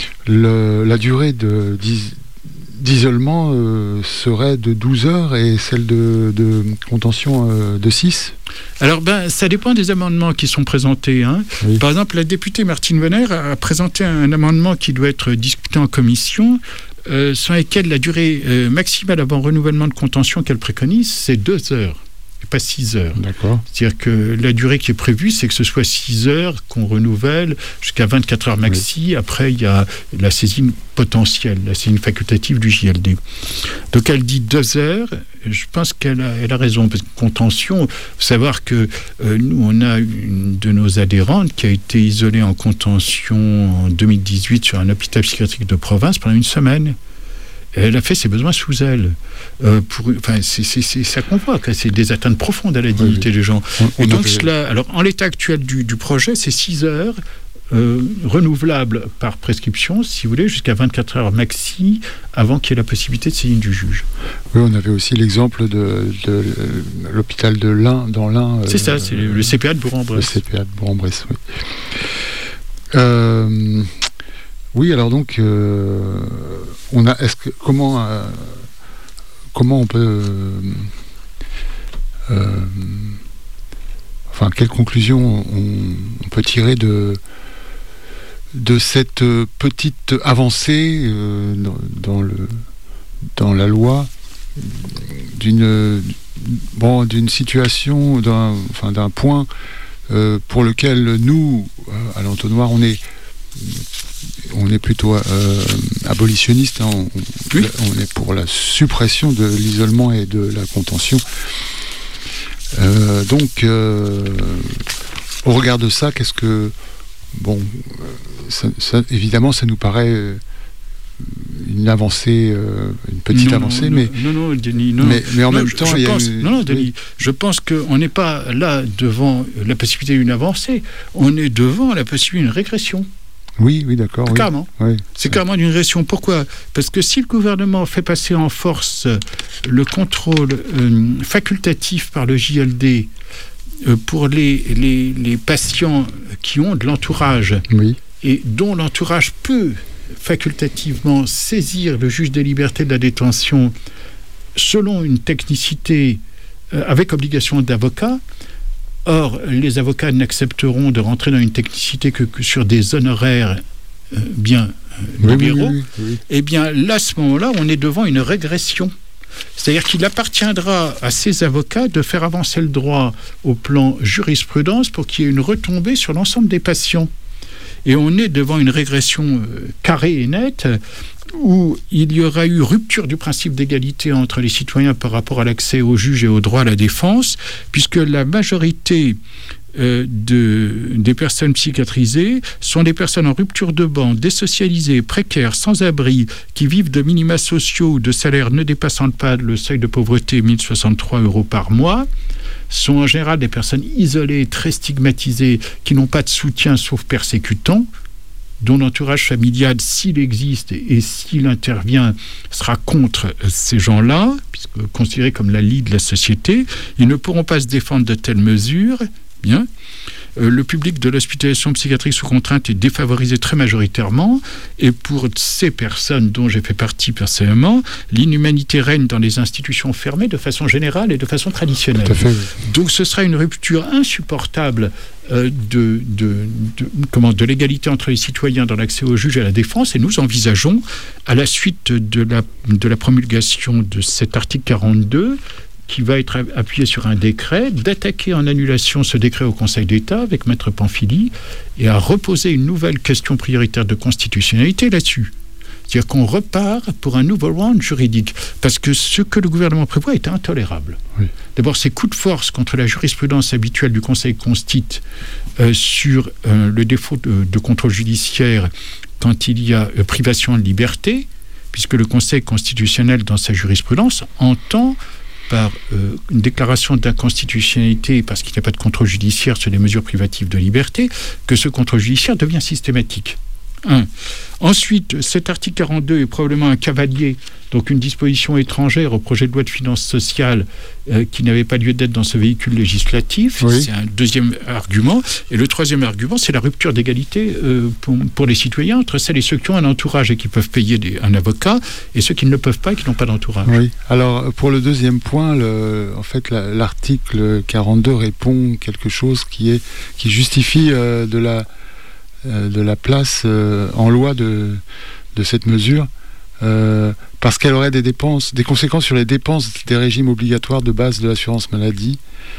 le, la durée de, d'is, d'isolement euh, serait de douze heures et celle de, de contention euh, de six. Alors, ben, ça dépend des amendements qui sont présentés. Hein. Oui. Par exemple, la députée Martine Bonner a présenté un amendement qui doit être discuté en commission, euh, sur lequel la durée euh, maximale avant renouvellement de contention qu'elle préconise, c'est deux heures. Et pas six heures. D'accord. C'est-à-dire que la durée qui est prévue, c'est que ce soit six heures qu'on renouvelle jusqu'à vingt-quatre heures maxi. Oui. Après, il y a la saisine potentielle, la saisine facultative du J L D. Donc, elle dit deux heures. Je pense qu'elle a, elle a raison. Parce que contention, il faut savoir que euh, nous, on a une de nos adhérentes qui a été isolée en contention en deux mille dix-huit sur un hôpital psychiatrique de province pendant une semaine. elle a fait ses besoins sous elle. Euh, pour, enfin, c'est, c'est, c'est ça qu'on voit, c'est des atteintes profondes à la dignité oui, oui. des gens. On, Et on donc, avait... cela, alors, en l'état actuel du, du projet, c'est six heures. Euh, renouvelable par prescription, si vous voulez, jusqu'à vingt-quatre heures maxi, avant qu'il y ait la possibilité de saisine du juge. Oui, on avait aussi l'exemple de, de, de l'hôpital de l'Ain, dans l'Ain. C'est euh, ça, c'est le, le C P A de Bourg-en-Bresse. Le C P A de Bourg-en-Bresse, oui. Euh, oui, alors donc, euh, on a, est-ce que, comment, euh, comment on peut... Euh, enfin, quelle conclusion on, on peut tirer de... de cette petite avancée euh, dans, dans, le, dans la loi d'une, bon, d'une situation, d'un, enfin, d'un point euh, pour lequel nous, à l'Entonnoir, on est, on est plutôt euh, abolitionniste, hein, on, oui. on est pour la suppression de l'isolement et de la contention. Euh, donc, euh, au regard de ça, qu'est-ce que Bon, ça, ça, évidemment, ça nous paraît une avancée, euh, une petite non, avancée, non, mais, non, non, Denis, non, mais, mais en non, même je, temps, je il y a pense, une... non, non, Denis, oui. je pense qu'on n'est pas là devant la possibilité d'une avancée, on est devant la possibilité d'une régression. Oui, oui, d'accord. Carrément. Oui. C'est oui. carrément d'une régression. Pourquoi ? Parce que si le gouvernement fait passer en force le contrôle euh, facultatif par le J L D pour les, les, les patients qui ont de l'entourage oui. et dont l'entourage peut facultativement saisir le juge des libertés de la détention selon une technicité euh, avec obligation d'avocat. Or, les avocats n'accepteront de rentrer dans une technicité que, que sur des honoraires euh, bien euh, libéraux. Oui, oui, oui, oui. Eh bien, là, à ce moment-là, on est devant une régression. C'est-à-dire qu'il appartiendra à ces avocats de faire avancer le droit au plan jurisprudence pour qu'il y ait une retombée sur l'ensemble des patients. Et on est devant une régression carrée et nette où il y aura eu rupture du principe d'égalité entre les citoyens par rapport à l'accès aux juges et au droit à la défense, puisque la majorité Euh, de, des personnes psychiatrisées sont des personnes en rupture de ban, désocialisées, précaires, sans abri, qui vivent de minima sociaux ou de salaires ne dépassant pas le seuil de pauvreté, mille soixante-trois euros par mois, sont en général des personnes isolées, très stigmatisées, qui n'ont pas de soutien sauf persécutant, dont l'entourage familial, s'il existe et, et s'il intervient, sera contre ces gens-là, puisque considérés comme la lie de la société. Ils ne pourront pas se défendre de telles mesures. Bien. Euh, le public de l'hospitalisation psychiatrique sous contrainte est défavorisé très majoritairement, et pour ces personnes dont j'ai fait partie personnellement, l'inhumanité règne dans les institutions fermées de façon générale et de façon traditionnelle. Tout à fait, oui. Donc ce sera une rupture insupportable euh, de, de, de, comment, de l'égalité entre les citoyens dans l'accès aux juges et à la défense, et nous envisageons, à la suite de la, de la promulgation de cet article quarante-deux, qui va être appuyé sur un décret, d'attaquer en annulation ce décret au Conseil d'État avec Maître Pamphili et à reposer une nouvelle question prioritaire de constitutionnalité là-dessus. C'est-à-dire qu'on repart pour un nouveau round juridique, parce que ce que le gouvernement prévoit est intolérable. Oui. D'abord, ces coups de force contre la jurisprudence habituelle du Conseil constitue euh, sur euh, le défaut de, de contrôle judiciaire quand il y a euh, privation de liberté, puisque le Conseil constitutionnel, dans sa jurisprudence, entend par euh, une déclaration d'inconstitutionnalité parce qu'il n'y a pas de contrôle judiciaire sur les mesures privatives de liberté, que ce contrôle judiciaire devient systématique. Un. Ensuite, cet article quarante-deux est probablement un cavalier, donc une disposition étrangère au projet de loi de finances sociales euh, qui n'avait pas lieu d'être dans ce véhicule législatif. Oui. C'est un deuxième argument. Et le troisième argument, c'est la rupture d'égalité euh, pour, pour les citoyens entre celles et ceux qui ont un entourage et qui peuvent payer des, un avocat, et ceux qui ne le peuvent pas et qui n'ont pas d'entourage. Oui. Alors, pour le deuxième point, le, en fait, la, l'article quarante-deux répond quelque chose qui, est, qui justifie euh, de la... de la place euh, en loi de, de cette mesure, euh, parce qu'elle aurait des dépenses, des conséquences sur les dépenses des régimes obligatoires de base de l'assurance maladie, oui.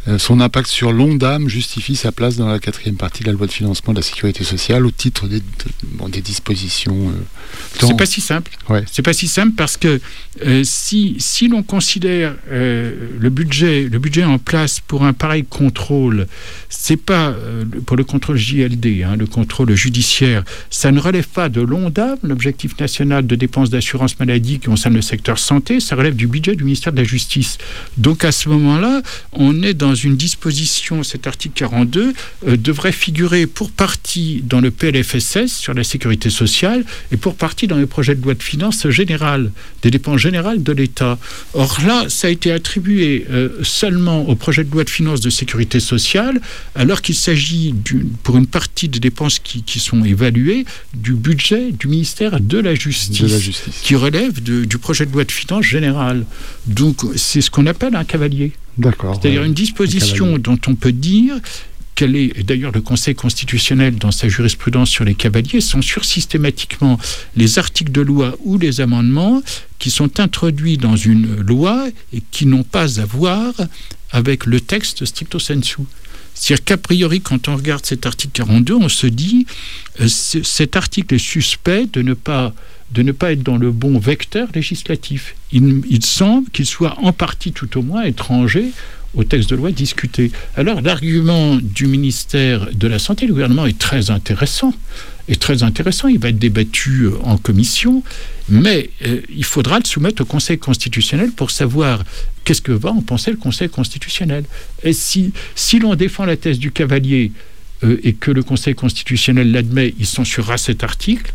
Euh, son impact sur l'ONDAM justifie sa place dans la quatrième partie de la loi de financement de la sécurité sociale au titre des, de, bon, des dispositions. Euh, tant... C'est pas si simple. Ouais. C'est pas si simple parce que euh, si, si l'on considère euh, le budget, le budget en place pour un pareil contrôle, c'est pas euh, pour le contrôle J L D, hein, le contrôle judiciaire, ça ne relève pas de l'ONDAM, l'objectif national de dépenses d'assurance maladie qui concerne le secteur santé, ça relève du budget du ministère de la Justice. Donc à ce moment-là, on est dans Dans une disposition, cet article quarante-deux euh, devrait figurer pour partie dans le P L F S S sur la sécurité sociale et pour partie dans le projet de loi de finances générale, des dépenses générales de l'État. Or là, ça a été attribué euh, seulement au projet de loi de finances de sécurité sociale, alors qu'il s'agit, pour une partie des dépenses qui, qui sont évaluées, du budget du ministère de la Justice, de la justice. Qui relève de, du projet de loi de finances générale. Donc, c'est ce qu'on appelle un cavalier. D'accord. C'est-à-dire une disposition dont on peut dire qu'elle est, et d'ailleurs le Conseil constitutionnel dans sa jurisprudence sur les cavaliers censure systématiquement les articles de loi ou les amendements qui sont introduits dans une loi et qui n'ont pas à voir avec le texte stricto sensu. C'est-à-dire qu'a priori, quand on regarde cet article quarante-deux, on se dit euh, cet article est suspect de ne pas de ne pas être dans le bon vecteur législatif. Il, il semble qu'il soit en partie tout au moins étranger au texte de loi discuté. Alors l'argument du ministère de la Santé, le gouvernement est très intéressant, est très intéressant, il va être débattu en commission, mais euh, il faudra le soumettre au Conseil constitutionnel pour savoir qu'est-ce que va en penser le Conseil constitutionnel. Et si, si l'on défend la thèse du cavalier euh, et que le Conseil constitutionnel l'admet, il censurera cet article.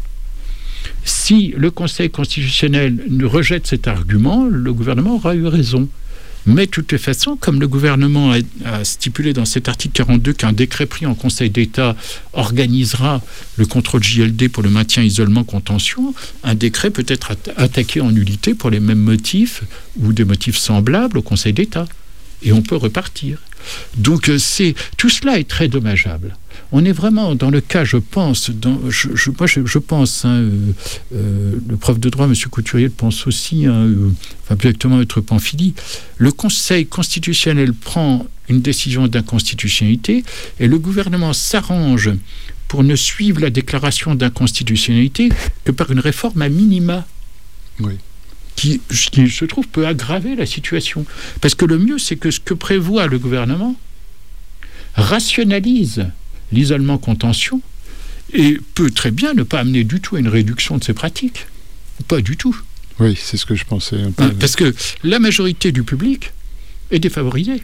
Si le Conseil constitutionnel rejette cet argument, le gouvernement aura eu raison. Mais de toute façon, comme le gouvernement a, a stipulé dans cet article quarante-deux qu'un décret pris en Conseil d'État organisera le contrôle J L D pour le maintien, isolement, contention, un décret peut être at- attaqué en nullité pour les mêmes motifs ou des motifs semblables au Conseil d'État. Et on peut repartir. Donc c'est, tout cela est très dommageable. On est vraiment dans le cas, je pense, dans, je, je, moi je, je pense, hein, euh, euh, le prof de droit, M. Couturier, le pense aussi, hein, euh, enfin plus exactement M. Pamphili, le Conseil constitutionnel prend une décision d'inconstitutionnalité et le gouvernement s'arrange pour ne suivre la déclaration d'inconstitutionnalité que par une réforme à minima. Oui. Qui, qui, je trouve, peut aggraver la situation. Parce que le mieux, c'est que ce que prévoit le gouvernement rationalise l'isolement-contention et peut très bien ne pas amener du tout à une réduction de ces pratiques. Pas du tout. Oui, c'est ce que je pensais. Un peu. Hein, parce que la majorité du public est défavorisée.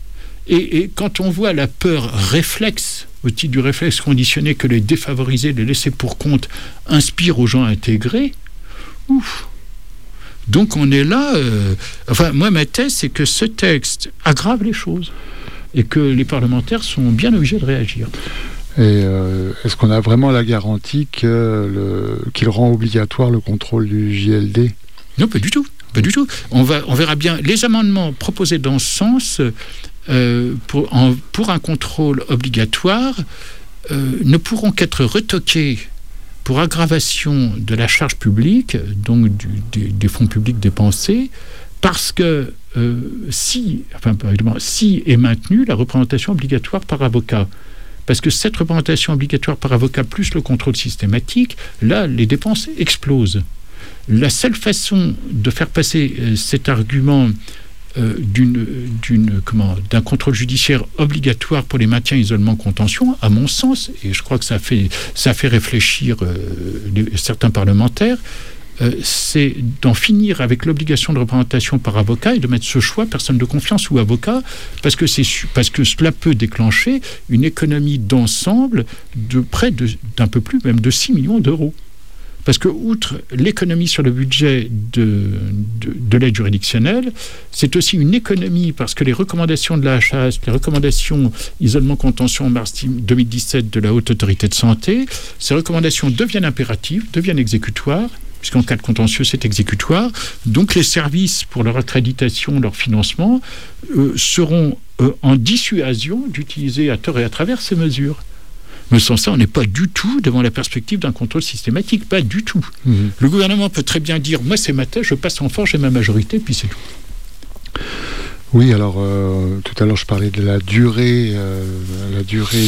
Et, et quand on voit la peur réflexe, au titre du réflexe conditionné que les défavorisés, les laissés pour compte, inspirent aux gens intégrés, ouf. Donc on est là, euh, enfin moi ma thèse c'est que ce texte aggrave les choses et que les parlementaires sont bien obligés de réagir. Et euh, est-ce qu'on a vraiment la garantie que le, qu'il rend obligatoire le contrôle du J L D ? Non, pas du tout, pas du tout. On, va, on verra bien les amendements proposés dans ce sens euh, pour, en, pour un contrôle obligatoire euh, ne pourront qu'être retoqués pour aggravation de la charge publique, donc du, des, des fonds publics dépensés, parce que euh, si, enfin, si est maintenue la représentation obligatoire par avocat. Parce que cette représentation obligatoire par avocat plus le contrôle systématique, là, les dépenses explosent. La seule façon de faire passer euh, cet argument euh, d'une, d'une, comment, d'un contrôle judiciaire obligatoire pour les maintiens, isolement, contention, à mon sens, et je crois que ça fait, ça fait réfléchir euh, les, certains parlementaires, euh, c'est d'en finir avec l'obligation de représentation par avocat et de mettre ce choix personne de confiance ou avocat, parce que, c'est, parce que cela peut déclencher une économie d'ensemble de près de, d'un peu plus, même de six millions d'euros. Parce que, outre l'économie sur le budget de, de, de l'aide juridictionnelle, c'est aussi une économie parce que les recommandations de la H A S, les recommandations isolement-contention en mars deux mille dix-sept de la Haute Autorité de Santé, ces recommandations deviennent impératives, deviennent exécutoires, puisqu'en cas de contentieux, c'est exécutoire. Donc les services pour leur accréditation, leur financement, euh, seront euh, en dissuasion d'utiliser à tort et à travers ces mesures. Mais sans ça, on n'est pas du tout devant la perspective d'un contrôle systématique, pas du tout. Mmh. Le gouvernement peut très bien dire, moi c'est ma thèse, je passe en force, j'ai ma majorité, puis c'est tout. Oui, alors euh, tout à l'heure je parlais de la durée, euh, la durée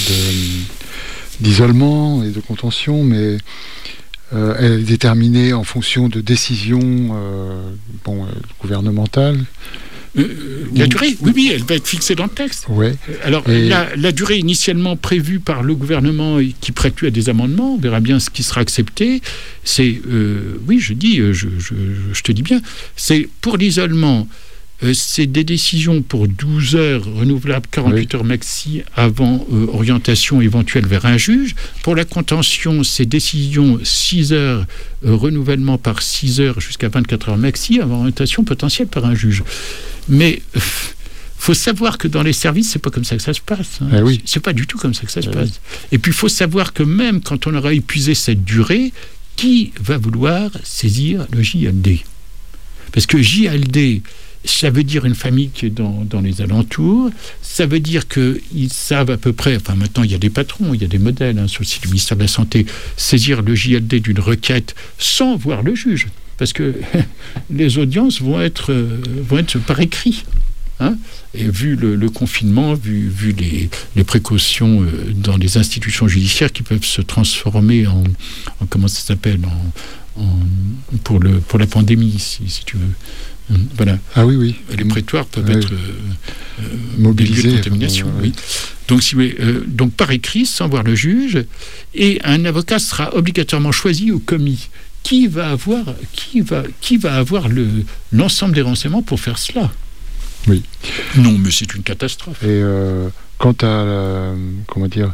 de, d'isolement et de contention, mais euh, elle est déterminée en fonction de décisions euh, bon, euh, gouvernementales. Euh, la durée, oui, oui, elle va être fixée dans le texte. Ouais. Alors, et... la, la durée initialement prévue par le gouvernement et qui prête lieu à des amendements, on verra bien ce qui sera accepté. C'est, euh, oui, je dis, je, je, je te dis bien, c'est pour l'isolement. Euh, c'est des décisions pour douze heures renouvelables, quarante-huit oui. heures maxi avant euh, orientation éventuelle vers un juge. Pour la contention, c'est décisions six heures, euh, renouvellement par six heures jusqu'à vingt-quatre heures maxi avant orientation potentielle par un juge. Mais il euh, faut savoir que dans les services, c'est pas comme ça que ça se passe. Hein. Eh oui. C'est pas du tout comme ça que ça se eh passe. Oui. Et puis il faut savoir que même quand on aura épuisé cette durée, qui va vouloir saisir le J L D ? Parce que J L D, ça veut dire une famille qui est dans, dans les alentours, ça veut dire qu'ils savent à peu près, enfin maintenant il y a des patrons, il y a des modèles hein, sur le site du ministère de la Santé, saisir le J L D d'une requête sans voir le juge, parce que les audiences vont être, euh, vont être par écrit. Hein, et vu le, le confinement, vu, vu les, les précautions euh, dans les institutions judiciaires qui peuvent se transformer en, en comment ça s'appelle, en, en, pour, le, pour la pandémie, si, si tu veux. Voilà. Ah oui, oui. Les prétoires peuvent oui. être euh, mobilisés. Des lieux de contamination. Euh, oui. Donc, si, euh, donc, par écrit, sans voir le juge, et un avocat sera obligatoirement choisi au commis. Qui va avoir, qui va, qui va avoir le, l'ensemble des renseignements pour faire cela ? Oui. Non, mais c'est une catastrophe. Et euh, quant à la, comment dire,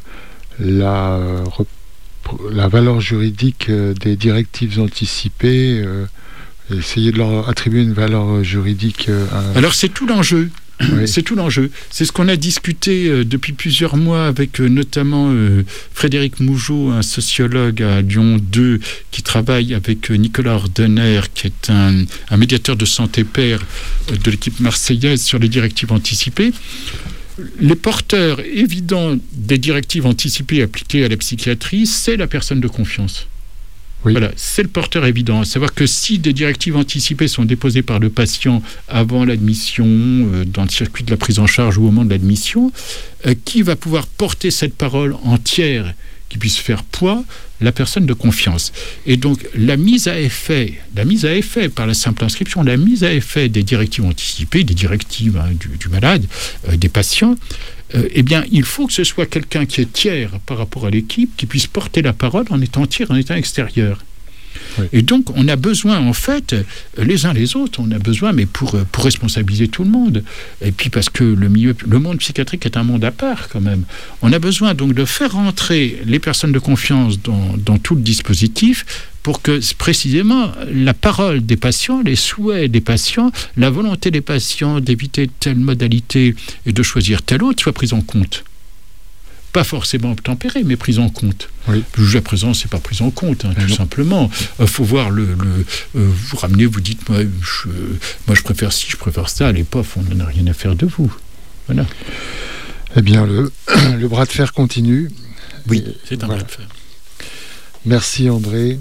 la, la valeur juridique des directives anticipées. Euh, Essayer de leur attribuer une valeur juridique. Euh, Alors c'est tout l'enjeu. Oui. C'est tout l'enjeu. C'est ce qu'on a discuté euh, depuis plusieurs mois avec euh, notamment euh, Frédéric Mougeot, un sociologue à Lyon deux, qui travaille avec euh, Nicolas Ordener, qui est un, un médiateur de santé pair euh, de l'équipe marseillaise sur les directives anticipées. Les porteurs évidents des directives anticipées appliquées à la psychiatrie, c'est la personne de confiance. Oui. Voilà, c'est le porteur évident. À savoir que si des directives anticipées sont déposées par le patient avant l'admission, euh, dans le circuit de la prise en charge ou au moment de l'admission, euh, qui va pouvoir porter cette parole entière qui puisse faire poids? La personne de confiance. Et donc, la mise à effet, la mise à effet par la simple inscription, la mise à effet des directives anticipées, des directives hein, du, du malade, euh, des patients, euh, eh bien, il faut que ce soit quelqu'un qui est tiers par rapport à l'équipe, qui puisse porter la parole en étant tiers, en étant extérieur. Oui. Et donc, on a besoin, en fait, les uns les autres, on a besoin, mais pour, pour responsabiliser tout le monde. Et puis parce que le, milieu, le monde psychiatrique est un monde à part, quand même. On a besoin donc de faire rentrer les personnes de confiance dans, dans tout le dispositif pour que, précisément, la parole des patients, les souhaits des patients, la volonté des patients d'éviter telle modalité et de choisir telle autre soit prise en compte. Pas forcément obtempérée, mais prise en compte. Oui. Jusqu'à présent, c'est pas prise en compte, hein, tout non. simplement. Il euh, faut voir le, le euh, vous ramenez, vous dites moi je, moi je préfère ci, je préfère ça. Allez, pof, on n'en a rien à faire de vous. Voilà. Eh bien, le, le bras de fer continue. Oui, et, c'est un voilà. bras de fer. Merci André.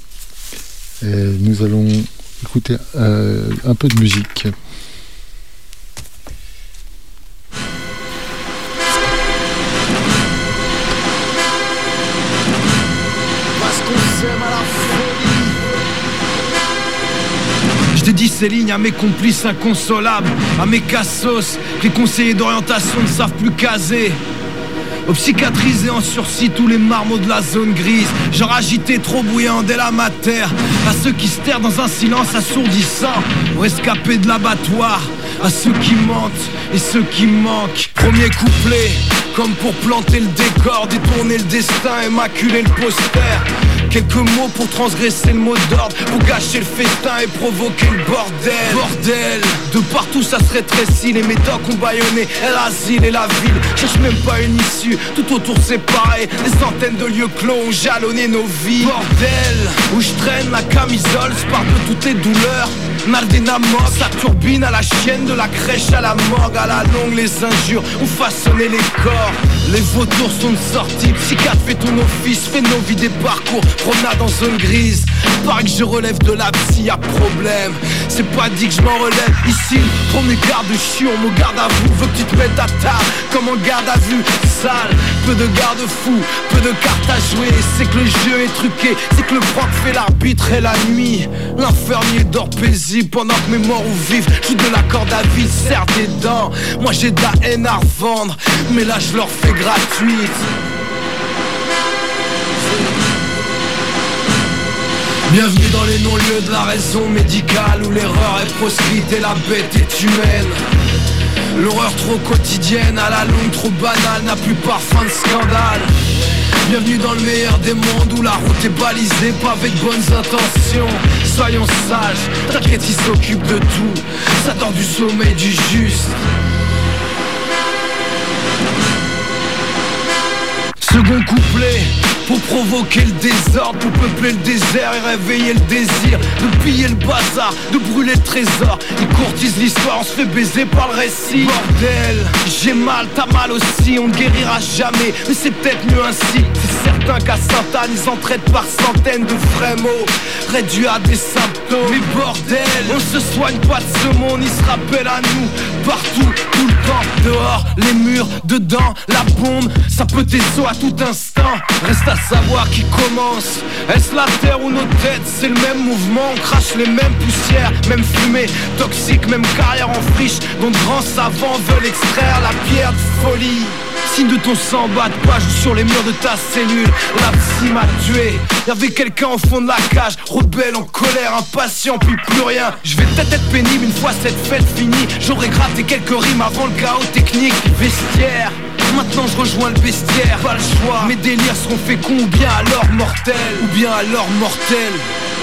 Et nous allons écouter euh, un peu de musique. Je dédie ces lignes à mes complices inconsolables, à mes cassos, que les conseillers d'orientation ne savent plus caser. Aux psychiatrisés en sursis, tous les marmots de la zone grise, genre agité, trop bouillant dès la mater. À ceux qui se terrent dans un silence assourdissant, pour escaper de l'abattoir. À ceux qui mentent et ceux qui manquent. Premier couplet, comme pour planter le décor, détourner le destin et maculer le poster. Quelques mots pour transgresser le mot d'ordre, pour gâcher le festin et provoquer le bordel. Bordel, de partout ça se rétrécit, les médocs ont bâillonné l'asile et la ville. Cherche même pas une issue, tout autour c'est pareil. Des centaines de lieux clos ont jalonné nos vies. Bordel, où je traîne la camisole, se part de toutes les douleurs. Naldena Mob, sa turbine à la chienne, de la crèche à la morgue. À la longue les injures ont façonné les corps. Les vautours sont de sortie, psychiatre fait ton office, fais nos vies des parcours, promenade en zone grise. Pareil que je relève de la psy, y'a problème. C'est pas dit que je m'en relève. Ici, premier garde chiant, mon garde à vous. Veux que tu te mettes à table, comme en garde à vue. Sale, peu de garde-fous, peu de cartes à jouer. C'est que le jeu est truqué, c'est que le proc fait l'arbitre et la nuit. L'infirmier dort paisible pendant que mes morts ou vifs jouent de la corde à vide, serre des dents. Moi j'ai de la haine à revendre, mais là je leur fais gratuite. Bienvenue dans les non-lieux de la raison médicale, où l'erreur est proscrite et la bête est humaine. L'horreur trop quotidienne, à la longue trop banale, n'a plus parfum de scandale. Bienvenue dans le meilleur des mondes, où la route est balisée, pas avec bonnes intentions. Soyons sages, t'inquiète il s'occupe de tout, ça dort du sommeil du juste. Second couplet, pour provoquer le désordre, pour peupler le désert et réveiller le désir de piller le bazar, de brûler le trésor. Ils courtisent l'histoire, on se fait baiser par le récit. Bordel, j'ai mal, t'as mal aussi, on ne guérira jamais, mais c'est peut-être mieux ainsi. C'est certain qu'à Sainte-Anne, ils en traitent par centaines de vrais mots, réduits à des symptômes. Mais bordel, on se soigne pas de ce monde, ils se rappellent à nous, partout, tout le temps. Dehors, les murs, dedans, la bombe, ça peut t'essorer à tout instant. Reste à savoir qui commence. Est-ce la terre ou nos têtes? C'est le même mouvement, on crache les mêmes poussières, même fumée, toxique, même carrière en friche, dont de grands savants veulent extraire la pierre de folie. Signe de ton sang bat de page sur les murs de ta cellule. La psy m'a tué. Y'avait quelqu'un au fond de la cage, rebelle, en colère, impatient, puis plus rien. Je vais peut-être être pénible une fois cette fête finie. J'aurais gratté quelques rimes avant le chaos technique. Vestiaire, maintenant je rejoins le bestiaire. Pas le choix, mes délires seront féconds ou bien alors mortels. Ou bien alors mortels.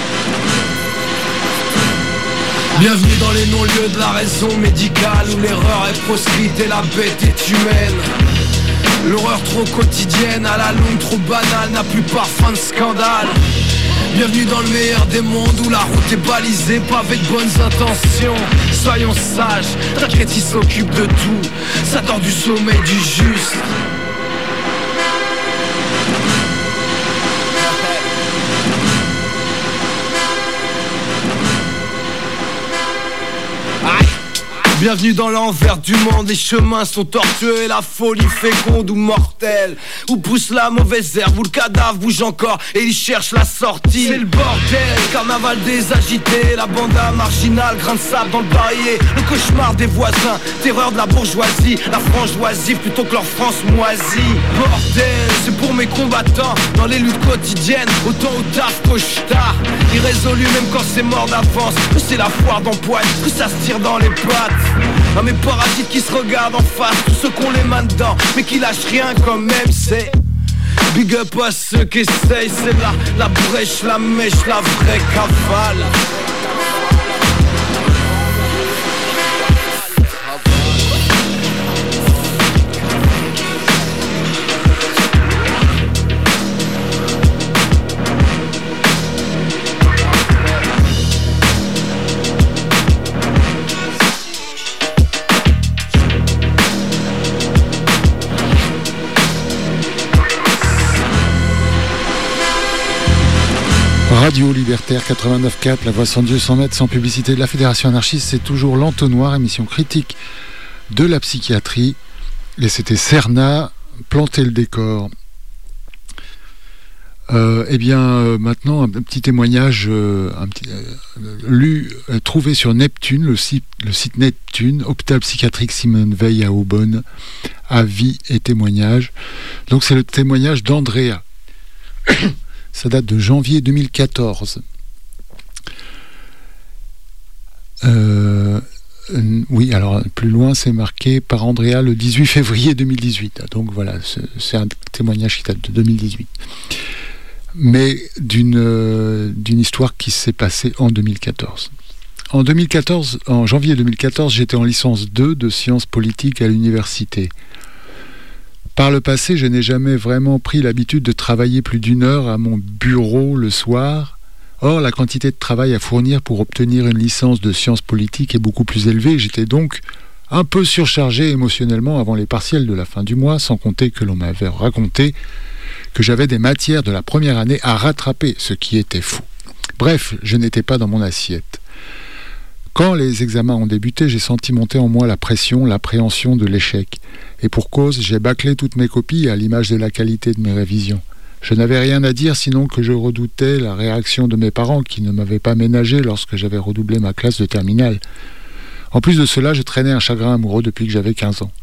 Bienvenue dans les non-lieux de la raison médicale, où l'erreur est proscrite et la bête est humaine. L'horreur trop quotidienne, à la longue trop banale, n'a plus parfum de scandale. Bienvenue dans le meilleur des mondes, où la route est balisée, pas avec bonnes intentions. Soyons sages, t'inquiète il s'occupe de tout, ça dort du sommeil du juste. Bienvenue dans l'envers du monde, les chemins sont tortueux et la folie féconde ou mortelle. Où pousse la mauvaise herbe, où le cadavre bouge encore et il cherche la sortie. C'est le bordel, carnaval des agités, la banda marginale, grain de sable dans le barillet. Le cauchemar des voisins, terreur de la bourgeoisie, la frange oisive plutôt que leur France moisie. Bordel, c'est pour mes combattants, dans les luttes quotidiennes, autant au taf qu'au ch'tard. Irrésolu même quand c'est mort d'avance, que c'est la foire d'empoigne, que ça se tire dans les pattes. À mes parasites qui se regardent en face, tous ceux qu'on les mains dedans, mais qui lâchent rien quand même, c'est big up à ceux qui essayent, c'est là la brèche, la mèche, la vraie cavale. Radio Libertaire quatre-vingt-neuf virgule quatre, la voix sans Dieu, sans maître, sans publicité de la Fédération Anarchiste. C'est toujours l'Entonnoir, émission critique de la psychiatrie. Et c'était Serna, planter le décor. Euh, eh bien, euh, maintenant, un petit témoignage euh, un petit, euh, lu, euh, trouvé sur Neptune, le site, le site Neptune, hôpital psychiatrique Simone Veil à Aubonne, avis et témoignages. Donc, c'est le témoignage d'Andrea. Ça date de janvier deux mille quatorze. Euh, oui, alors plus loin, c'est marqué par Andrea le dix-huit février deux mille dix-huit. Donc voilà, c'est, c'est un témoignage qui date de deux mille dix-huit. Mais d'une, euh, d'une histoire qui s'est passée en deux mille quatorze. En deux mille quatorze, en janvier deux mille quatorze, j'étais en licence deux de sciences politiques à l'université. Par le passé, je n'ai jamais vraiment pris l'habitude de travailler plus d'une heure à mon bureau le soir, Or, la quantité de travail à fournir pour obtenir une licence de sciences politiques est beaucoup plus élevée. J'étais donc un peu surchargé émotionnellement avant les partiels de la fin du mois, sans compter que l'on m'avait raconté que j'avais des matières de la première année à rattraper, ce qui était fou. Bref, je n'étais pas dans mon assiette. Quand les examens ont débuté, j'ai senti monter en moi la pression, l'appréhension de l'échec. Et pour cause, j'ai bâclé toutes mes copies à l'image de la qualité de mes révisions. Je n'avais rien à dire sinon que je redoutais la réaction de mes parents qui ne m'avaient pas ménagé lorsque j'avais redoublé ma classe de terminale. En plus de cela, je traînais un chagrin amoureux depuis que j'avais quinze ans.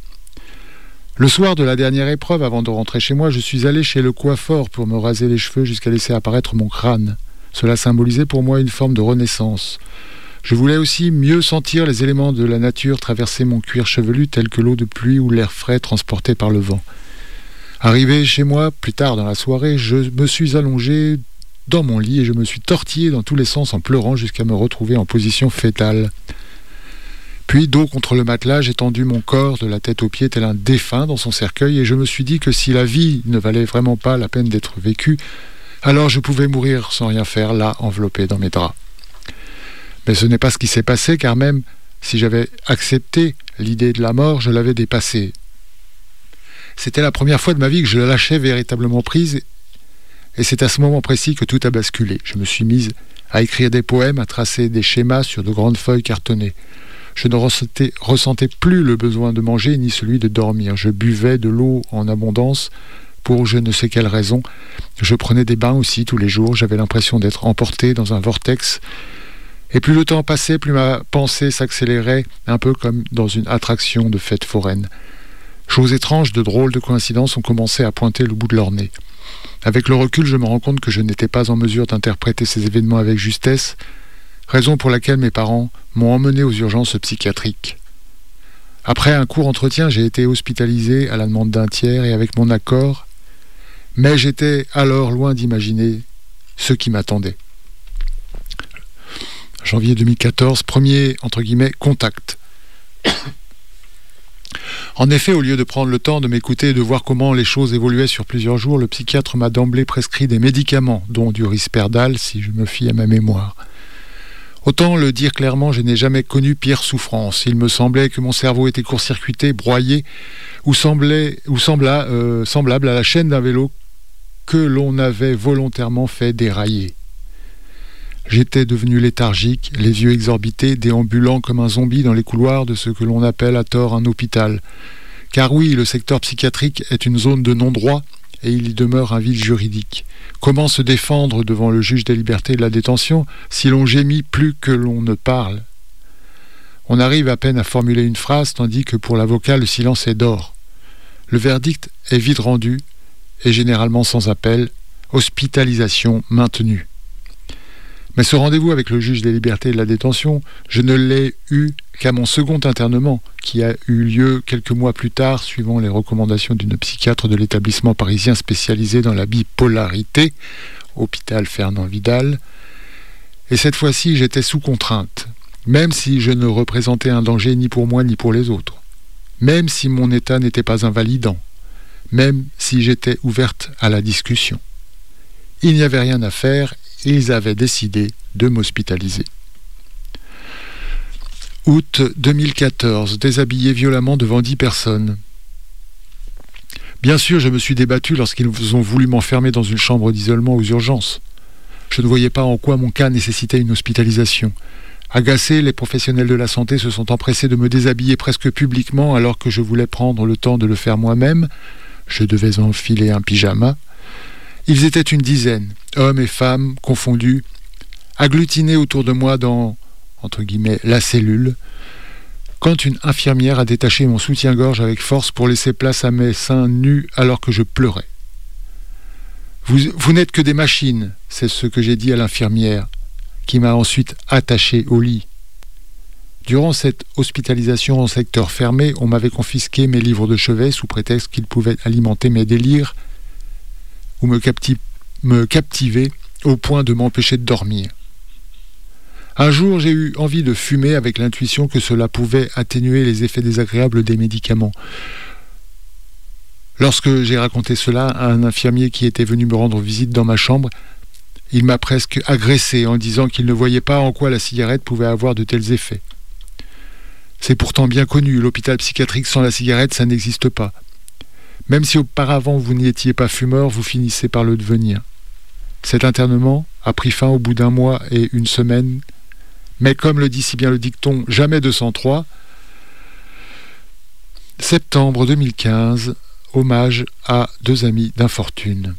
Le soir de la dernière épreuve, avant de rentrer chez moi, je suis allé chez le coiffeur pour me raser les cheveux jusqu'à laisser apparaître mon crâne. Cela symbolisait pour moi une forme de renaissance. Je voulais aussi mieux sentir les éléments de la nature traverser mon cuir chevelu tel que l'eau de pluie ou l'air frais transporté par le vent. Arrivé chez moi, plus tard dans la soirée, je me suis allongé dans mon lit et je me suis tortillé dans tous les sens en pleurant jusqu'à me retrouver en position fétale. Puis, dos contre le matelas, j'ai tendu mon corps de la tête aux pieds tel un défunt dans son cercueil et je me suis dit que si la vie ne valait vraiment pas la peine d'être vécue, alors je pouvais mourir sans rien faire, là, enveloppé dans mes draps. Mais ce n'est pas ce qui s'est passé, car même si j'avais accepté l'idée de la mort, je l'avais dépassée. C'était la première fois de ma vie que je la lâchais véritablement prise, et c'est à ce moment précis que tout a basculé. Je me suis mise à écrire des poèmes, à tracer des schémas sur de grandes feuilles cartonnées. Je ne ressentais, ressentais plus le besoin de manger, ni celui de dormir. Je buvais de l'eau en abondance, pour je ne sais quelle raison. Je prenais des bains aussi tous les jours, j'avais l'impression d'être emporté dans un vortex. Et plus le temps passait, plus ma pensée s'accélérait, un peu comme dans une attraction de fête foraine. Choses étranges, de drôles de coïncidences ont commencé à pointer le bout de leur nez. Avec le recul, je me rends compte que je n'étais pas en mesure d'interpréter ces événements avec justesse, raison pour laquelle mes parents m'ont emmené aux urgences psychiatriques. Après un court entretien, j'ai été hospitalisé à la demande d'un tiers et avec mon accord, mais j'étais alors loin d'imaginer ce qui m'attendait. Janvier deux mille quatorze, premier, entre guillemets, contact. En effet, au lieu de prendre le temps de m'écouter et de voir comment les choses évoluaient sur plusieurs jours, le psychiatre m'a d'emblée prescrit des médicaments, dont du Risperdal, si je me fie à ma mémoire. Autant le dire clairement, je n'ai jamais connu pire souffrance. Il me semblait que mon cerveau était court-circuité, broyé, ou, semblait, ou sembla, euh, semblable à la chaîne d'un vélo que l'on avait volontairement fait dérailler. J'étais devenu léthargique, les yeux exorbités, déambulant comme un zombie dans les couloirs de ce que l'on appelle à tort un hôpital. Car oui, le secteur psychiatrique est une zone de non-droit et il y demeure un vide juridique. Comment se défendre devant le juge des libertés et de la détention si l'on gémit plus que l'on ne parle? On arrive à peine à formuler une phrase, tandis que pour l'avocat, le silence est d'or. Le verdict est vite rendu et généralement sans appel, hospitalisation maintenue. Mais ce rendez-vous avec le juge des libertés et de la détention, je ne l'ai eu qu'à mon second internement, qui a eu lieu quelques mois plus tard, suivant les recommandations d'une psychiatre de l'établissement parisien spécialisé dans la bipolarité, hôpital Fernand Vidal. Et cette fois-ci, j'étais sous contrainte, même si je ne représentais un danger ni pour moi ni pour les autres, même si mon état n'était pas invalidant, même si j'étais ouverte à la discussion. Il n'y avait rien à faire, et ils avaient décidé de m'hospitaliser. Août deux mille quatorze, déshabillé violemment devant dix personnes. Bien sûr, je me suis débattu lorsqu'ils ont voulu m'enfermer dans une chambre d'isolement aux urgences. Je ne voyais pas en quoi mon cas nécessitait une hospitalisation. Agacés, les professionnels de la santé se sont empressés de me déshabiller presque publiquement alors que je voulais prendre le temps de le faire moi-même. Je devais enfiler un pyjama. Ils étaient une dizaine, hommes et femmes confondus, agglutinés autour de moi dans, entre guillemets, la cellule, quand une infirmière a détaché mon soutien-gorge avec force pour laisser place à mes seins nus alors que je pleurais. Vous, vous n'êtes que des machines, c'est ce que j'ai dit à l'infirmière, qui m'a ensuite attaché au lit. Durant cette hospitalisation en secteur fermé, on m'avait confisqué mes livres de chevet sous prétexte qu'ils pouvaient alimenter mes délires ou me, capti- me captiver au point de m'empêcher de dormir. Un jour, j'ai eu envie de fumer avec l'intuition que cela pouvait atténuer les effets désagréables des médicaments. Lorsque j'ai raconté cela à un infirmier qui était venu me rendre visite dans ma chambre, Il m'a presque agressé en disant qu'il ne voyait pas en quoi la cigarette pouvait avoir de tels effets. C'est pourtant bien connu, l'hôpital psychiatrique sans la cigarette, ça n'existe pas. Même si auparavant vous n'étiez pas fumeur, vous finissez par le devenir. Cet internement a pris fin au bout d'un mois et une semaine, mais comme le dit si bien le dicton « jamais deux cent trois », septembre deux mille quinze, hommage à deux amis d'infortune.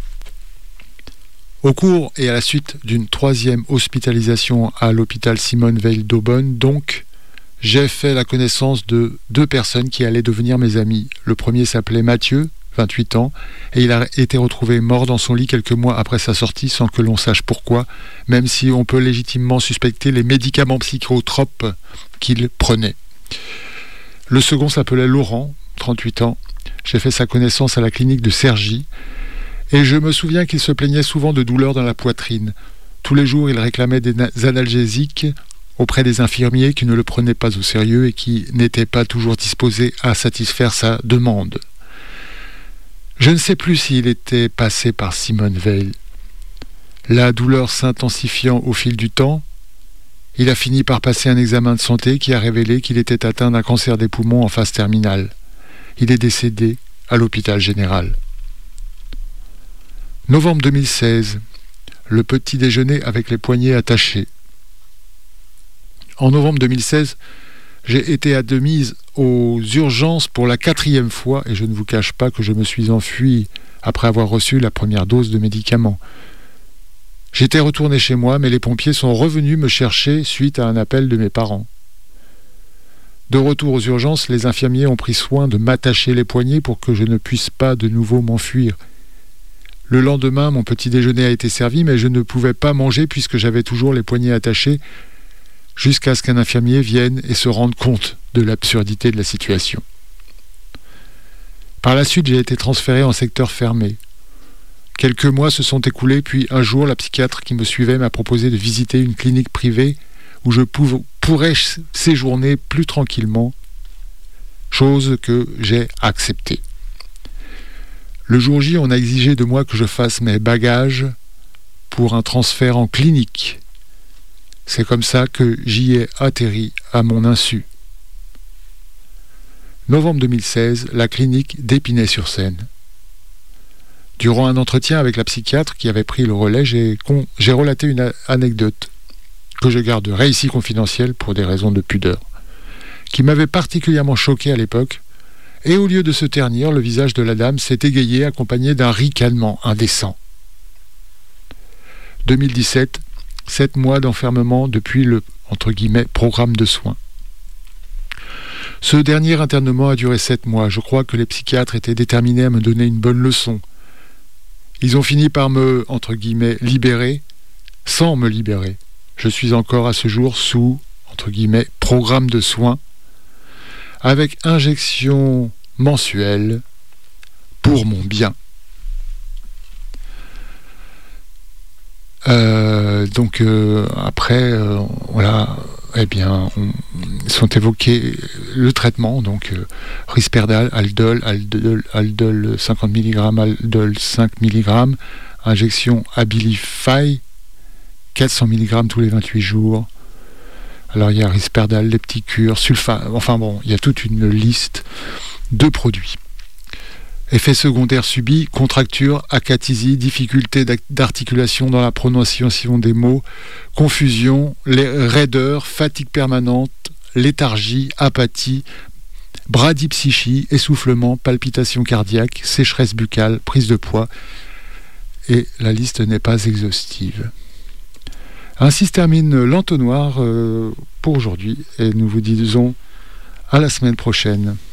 Au cours et à la suite d'une troisième hospitalisation à l'hôpital Simone Veil d'Aubonne, donc, j'ai fait la connaissance de deux personnes qui allaient devenir mes amis. Le premier s'appelait Mathieu, vingt-huit ans, et il a été retrouvé mort dans son lit quelques mois après sa sortie sans que l'on sache pourquoi, même si on peut légitimement suspecter les médicaments psychotropes qu'il prenait. Le second s'appelait Laurent, trente-huit ans. J'ai fait sa connaissance à la clinique de Cergy, et je me souviens qu'il se plaignait souvent de douleurs dans la poitrine. Tous les jours, il réclamait des analgésiques auprès des infirmiers qui ne le prenaient pas au sérieux et qui n'étaient pas toujours disposés à satisfaire sa demande. Je ne sais plus s'il était passé par Simone Veil. La douleur s'intensifiant au fil du temps, il a fini par passer un examen de santé qui a révélé qu'il était atteint d'un cancer des poumons en phase terminale. Il est décédé à l'hôpital général. Novembre deux mille seize, le petit déjeuner avec les poignets attachés. En novembre deux mille seize, j'ai été admise aux urgences pour la quatrième fois et je ne vous cache pas que je me suis enfui après avoir reçu la première dose de médicaments. J'étais retourné chez moi, mais les pompiers sont revenus me chercher suite à un appel de mes parents. De retour aux urgences, les infirmiers ont pris soin de m'attacher les poignets pour que je ne puisse pas de nouveau m'enfuir. Le lendemain, mon petit déjeuner a été servi, mais je ne pouvais pas manger puisque j'avais toujours les poignets attachés, jusqu'à ce qu'un infirmier vienne et se rende compte de l'absurdité de la situation. Par la suite, j'ai été transféré en secteur fermé. Quelques mois se sont écoulés, puis un jour, la psychiatre qui me suivait m'a proposé de visiter une clinique privée où je pou- pourrais séjourner plus tranquillement, chose que j'ai acceptée. Le jour J, on a exigé de moi que je fasse mes bagages pour un transfert en clinique. C'est comme ça que j'y ai atterri à mon insu. Novembre deux mille seize, la clinique d'Épinay-sur-Seine. Durant un entretien avec la psychiatre qui avait pris le relais, j'ai, con... j'ai relaté une a- anecdote que je garderai ici confidentielle pour des raisons de pudeur, qui m'avait particulièrement choqué à l'époque, et au lieu de se ternir, le visage de la dame s'est égayé accompagné d'un ricanement indécent. deux mille dix-sept, sept mois d'enfermement depuis le, entre guillemets, programme de soins. Ce dernier internement a duré sept mois. Je crois que les psychiatres étaient déterminés à me donner une bonne leçon. Ils ont fini par me, entre guillemets, libérer, sans me libérer. Je suis encore à ce jour sous, entre guillemets, programme de soins, avec injection mensuelle pour mon bien. Euh, donc euh, après, euh, voilà, eh bien, on, sont évoqués le traitement, donc euh, Risperdal, Aldol, Aldol, Aldol cinquante milligrammes, Aldol cinq milligrammes, injection Abilify, quatre cents milligrammes tous les vingt-huit jours. Alors il y a Risperdal, Lepticure, Sulfa, enfin bon, il y a toute une liste de produits. Effets secondaires subis, contracture, acathysie, difficulté d'articulation dans la prononciation des mots, confusion, raideur, fatigue permanente, léthargie, apathie, bradypsychie, essoufflement, palpitations cardiaques, sécheresse buccale, prise de poids, et la liste n'est pas exhaustive. Ainsi se termine l'entonnoir euh, pour aujourd'hui, et nous vous disons à la semaine prochaine.